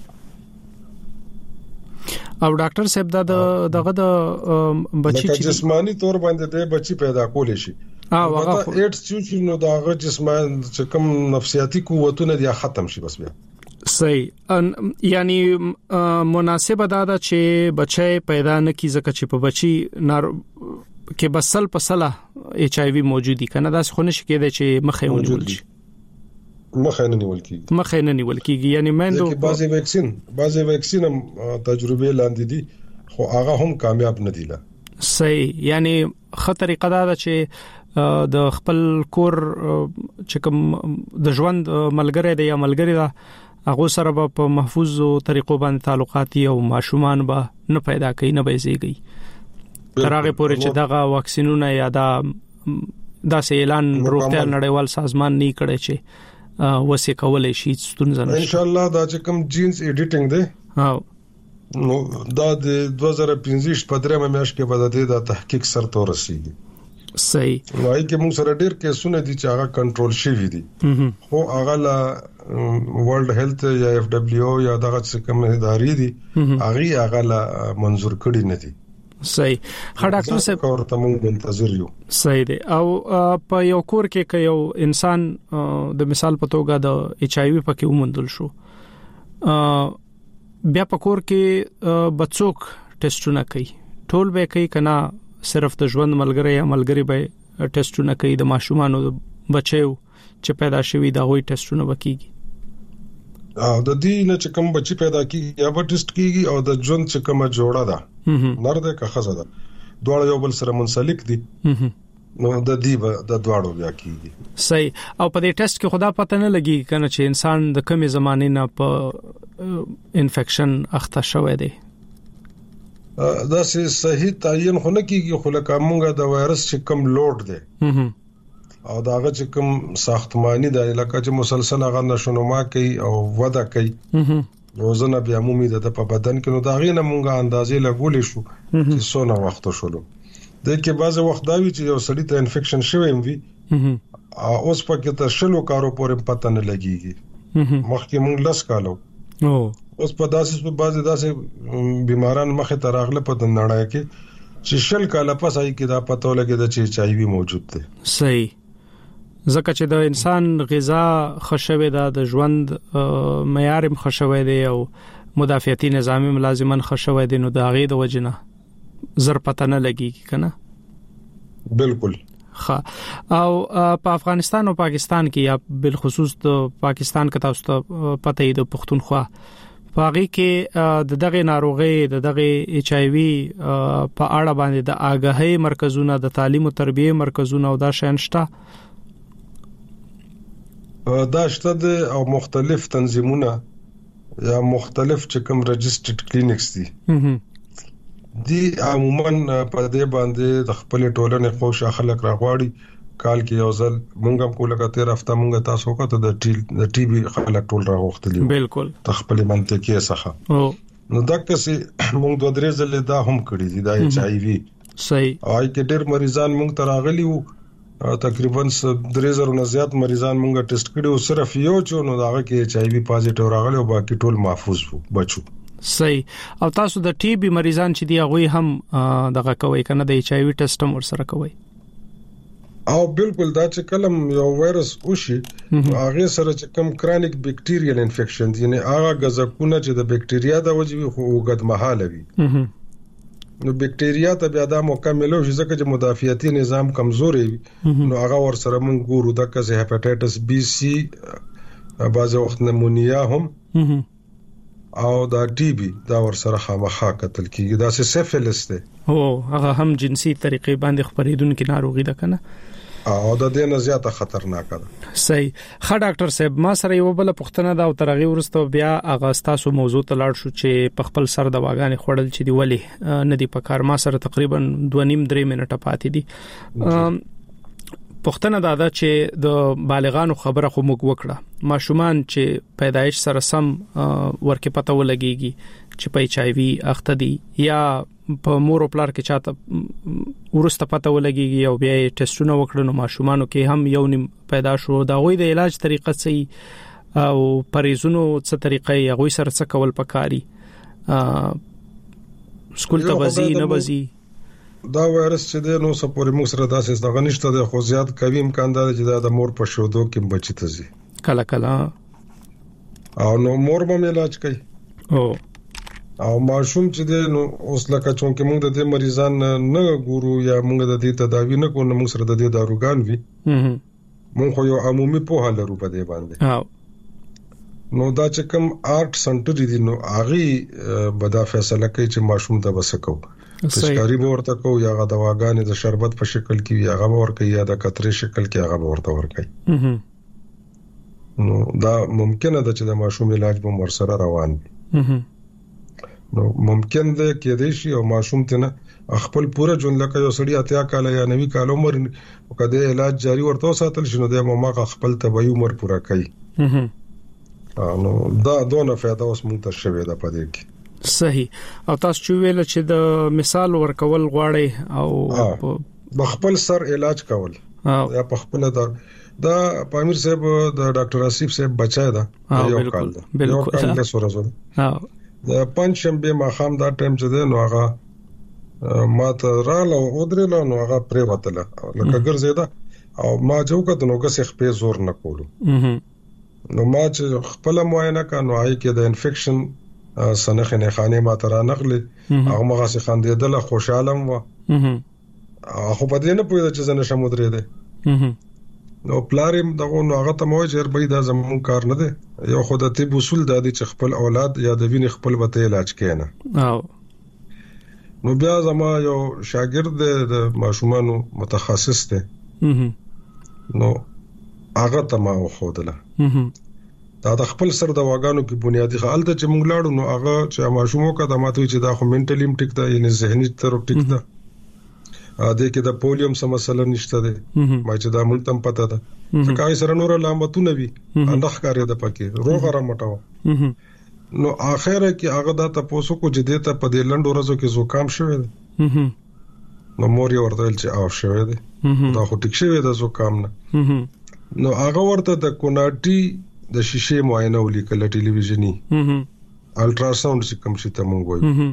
Speaker 4: او ډاکټر صاحب دا دغه د بچی چې
Speaker 7: جسمانی تور باندې د بچی پیدا کول شي هغه ایټس چې نو دغه جسمانی چې کوم نفسیاتي قوتونه دي ختم شي بس بیا
Speaker 4: صحیح یعنی مناسبه دا چې بچي پیدا نه کی ځکه چې په بچي کې بسل پسله ایچ آی وی موجودی کنه دا څه نشي کېدای چې مخې ونیول شي
Speaker 7: مخه نه نیول کیږي
Speaker 4: یعنی مندو
Speaker 7: بعضی ویکسین هم تجربه لاندې دي خو هغه هم کامیاب نه دي لا
Speaker 4: صحیح یعنی خطر قدا چې د خپل کور چې کوم د ژوند ملګری دی یا ملګری دا هغه سره په محفوظ طریقو باندې تعلقات او ماشومان به نه پیدا کوي نه به زیږي ترغه پورې چې دغه واکسینونه یا دا سه اعلان روغتیا نړیوال سازمان نه کړي چې وسه کولای شي ستونزه
Speaker 7: ان شاء الله دا چې کوم جینز ایډیټینګ دی نو دا د 2015 په درېمه میاشت کې به د تحقیق سره تورسیږي
Speaker 1: صحیح
Speaker 7: وای کې موږ سره ډیر کیسونه دي چې هغه کنټرول شوی دي خو هغه لا ورلد هیلث یا اف دبليو یا دغه څه کوم ادارې دي هغه لا منظور کړی نه دي
Speaker 1: صحیح ډاکټر صاحب
Speaker 7: ورته موږ منتظر یو
Speaker 1: صحیح دی او په یو کور کې یو انسان د مثال په توګه د ایچ آی وی پکې ومندل شو بیا په کور کې بچوک ټیسټونه کوي ټول به کوي کنه صرف د ژوند ملګری یا ملګری به ټیسټونه کوي د ماشومانو بچیو چې پیدا شوی دا وی ټیسټونه وکيږي
Speaker 7: او د دې نه چې کوم بچی پیدا کیږي یا به ټیسټ کیږي او د ژوند چې کومه جوړه ده نر ده که خزه ده دواړه یو بل سره منسلک دي نو د دې د دواړو بیا کیږي
Speaker 1: صحیح او په دې ټیسټ کې خدا پته نه لګي کنه چې انسان د کومې زمانه نه په انفیکشن اخته شوی دی
Speaker 7: دا صحیح تعین خو نه کیږي خو لکه موږ د وایرس چې کوم لوډ دی او داغه چې کوم ساختماني د علاقې چې مسلسل هغه نشونما کوي او وده کوي روزنه بیا مومي د په بدن کې نو داغه نه مونږه اندازې لګولې شو چې څونه وخت شولو د کې بعض وخت دا وی چې یو سړی ته انفیکشن شوی وي اوس پکې ته شلو کارو پورې پته نه لګيږي مخکې مونږ لس کالو اوس په داسې بعض داسې بیماران مخه ته راغله په نړۍ کې چې شل کاله پس آی کې دا پته ولګي چې ایچ آی وی موجود دی
Speaker 1: صحیح ځکه چې د انسان غذا خښوي د ژوند معیار خښوي دی او مدافعتي نظام ملازمان خښوي دي نو د هغه د وجنه زر پته نه لګي کنه
Speaker 7: بالکل
Speaker 1: او په افغانستان او پاکستان کې یا بالخصوص د پاکستان کې تاسو ته پته ای د پښتونخوا باغی کې د دغه ناروغي د دغه ایچ آی وی په اړه باندې د آگاهی مرکزونه د تعلیم او تربیه مرکزونه او دا شانشته
Speaker 7: دا شته او مختلف تنظیمونه یا مختلف چې کوم رجسټرډ کلینکس دي دی عموما په دې باندې د خپل ټولنې خوشا خلک راغواړي کال کې یو ځل مونږ هم کوله کته رافته مونږ تاسو کوته د ټي بي خلک ټول راغوختلی
Speaker 1: بالکل
Speaker 7: تخپل منطقي څخه نو دا کسي مونږ دوه درې ځله دا هم کړی دي دا ایچ آی وی
Speaker 1: صحیح
Speaker 7: او کې ډېر مریضان مونږ تراغلی وو تقریبا 3000 نه زیات مریضان مونږ ټیسټ کړو صرف یو چې نو داغه کې ایچ آی وی پازیټیو راغلی او باقي ټول محفوظ وو بچو
Speaker 1: صحیح او تاسو د ټي بي مریضان چې دی هغه هم دغه کوي کنه د ایچ آی وی ټیسټ هم ورسره کوي
Speaker 7: او بالکل دا چې کلم یو وایرس وشي هغه سره چې کوم کرونیک بیکټیریل انفیکشن دي نه هغه غزکونه چې د بیکټیریا د وجې خو وګد مهاله وي نو بیکټیریا ته بیا د مکملو ځکه چې مدافعتي نظام کمزوري وي نو هغه ور سره مونږ ګورو د کزه هپاتایټس بي سي بعض وخت نمونیا هم او دا ټي بي دا ور سره خامخا قتل کیږي دا سیفیلس ده
Speaker 1: هغه هم جنسي طریقې باندې خبرېدونکو ناروغي ده کنه
Speaker 7: او د دې نه زیاته خطرناک ده
Speaker 1: صحیح ډاکټر صاحب ما سره یو بل پوښتنه دا او ترغه ورسته بیا هغه تاسو موضوع ته لاړ شو چې په خپل سر د واغانې خوړل چې دی ولی نه دی په کار ما سره تقریبا 2.5-3 منټه پاتې دي پښتنه دا ده چې د بالغانو خبره خو موږ وکړه ماشومان چې پیدایش سره سم ورکه پته ولګيږي چې په ایچ آی وی اخته دي یا په مور او پلار کې چاته ورسته پته ولګيږي او بیا ټیسټونه وکړنو ماشومانو کې هم یو نیم پیدا شو دا غوي د علاج طریقه سي او پریزونو څه طریقې غوي سره څه کول پکاري سکول ته وزي نه وزي
Speaker 7: دا وایرس چې د نو سپورې موږ سره داسې څنګه نشته د خو زیات کوي امکان دی چې د مور په شودو کې بچی ته زی
Speaker 1: کله کله
Speaker 7: او نو مور به علاج کوي او ماشوم چې د نو اوس لکه چې موږ د دې مریضان نه ګورو یا موږ د دې تداوی نه کوو موږ سره د دې داروګان وي موږ خو یو عمومي په حال لرو په دې باندې نو دا چې کوم آرټ سنټر دي نو هغه به دا فیصله کوي چې ماشوم ته وسکو تشکاری به ورته کو یا غا دواګانې د شربت په شکل کې یا غا ورکه یا د قطرې شکل کې هغه ورته ورکي نو دا ممکنه ده چې د ماشوم علاج به ورسره روان وي نو ممکن ده کې د شي او ماشوم ته نه خپل پوره ژوند لکه یو سړی 80 کال یا 90 کال عمر وکړي علاج جاری ورته ساتل شنو د ماما خپل طبي عمر پوره کوي نو دا دونه فائدہ اوس مونږ ته شوی ده په دې کې
Speaker 1: صحیح او تاسو چې ویل چې د مثال ورکول غواړي او
Speaker 7: بخپل سر علاج کول یا بخپل دا پامیر صاحب د ډاکټر آصف صاحب بچای دا یو کال دا یو کال له سره زده د پنځشنبه ماخام دا ټایم چې ده نو هغه ما ته رااله او درېله نو هغه پرې وتله لکه ګرځیدا او ما جو کده نو کس خپې زور نه کولو نو ما چې خپل معاینه کانو آی کې د انفیکشن سنخ نه خانه ما ترا نقلې هغه مغه سي خندېدل خوشاله و خو په دې نه پوهیږي چې زنه شمودرې ده نو پلارم دغه نو هغه ته مو چې به دا زمون کار نه ده یو خود ته طب اصول د دې چې خپل اولاد یا د وینې خپل وته علاج کینه نو بیا زما یو شاګرد د ماشومانو متخصص ده نو هغه ته ما خودله دا د خپل سر د واګانو کې بنیادی حالت چې مونږ لاړو نو هغه چې ماشومو کا د ماته چې دا خو منټلی ټیک ده یعنی ذهني تر ټیک ده ا دې کې د پولیوم سم مسله نشته ده ما چې دا مونږ تم پته ده چې کای سره نور علامتونه وي اندخ کاری ده پکې روغ را مټاو نو اخره کې هغه دا تاسو کو چې دته په دې لندو ورځو کې زکام شوی ده نو مور یې ورته چې او شوی ده دا خو ټیک شوی ده زکام نه نو هغه ورته د کوناټي د شیشه معاینه ولیکل ټلویزیونی الټراساوند چې کوم شي ته مونږ وایو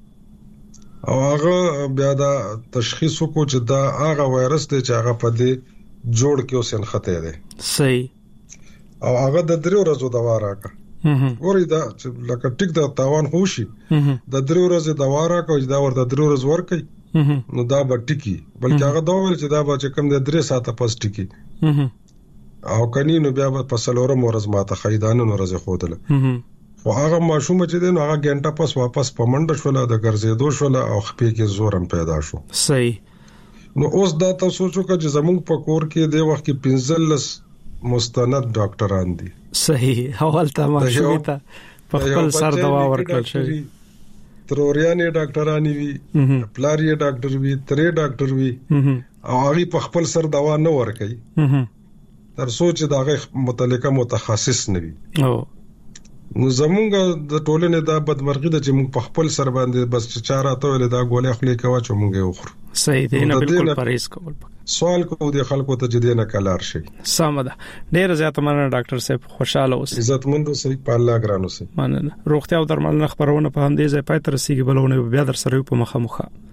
Speaker 7: او هغه بیا دا تشخیص کو چې دا هغه وایرس دی چې هغه په دې جوړ کې اوسن خطر دی صحیح او هغه د 3 ورځې دوا راکړه ورې دا چې لکه ټیک دا تاوان خوشي د 3 ورځې دوا راکړه چې دا ورته 3 ورځې ورکړي نو دا به ټیکی بلکې هغه دا ویل چې دا به چې کم د 3 ساعته پس ټیکی او کني نو بیا په سلورم ورځ ماته خیدانو ورځ خودله خو هغه ماشوم چې دین هغه ګنټه پس واپس پمنډ شول د ګرځېدو شول او خپې کې زورم پیدا شو صحیح نو اوس دا تاسو چې زموږ په کور کې د وخت کې 15 مستند ډاکټران دي صحیح حواله ماشوم ته په خپل سر دوا ورکړل شي تروريانې ډاکټرانی وی پلاری ډاکټر وی ترې ډاکټر وی او هغه په خپل سر دوا نه ورکړي تر سوچ داغه متعلقه متخصص نوي نو زمونږ د ټولنې دا بدمرغي د چې موږ په خپل سر باندې بس چاره ته ولې دا ګولې خپل کوي چې موږ یې وخورو صحیح دی نه بالکل پرهیز کول سوال کوو د خلکو ته جدي نه کلار شي سمده ډیر زیات مننه ډاکټر صاحب خوشاله اوسئ عزتمند اوسئ په الله ګران اوسئ مننه روغتیا او درملنه خبرونه په همدې ځای پای تر رسیدي بلونه بیا در سره په مخه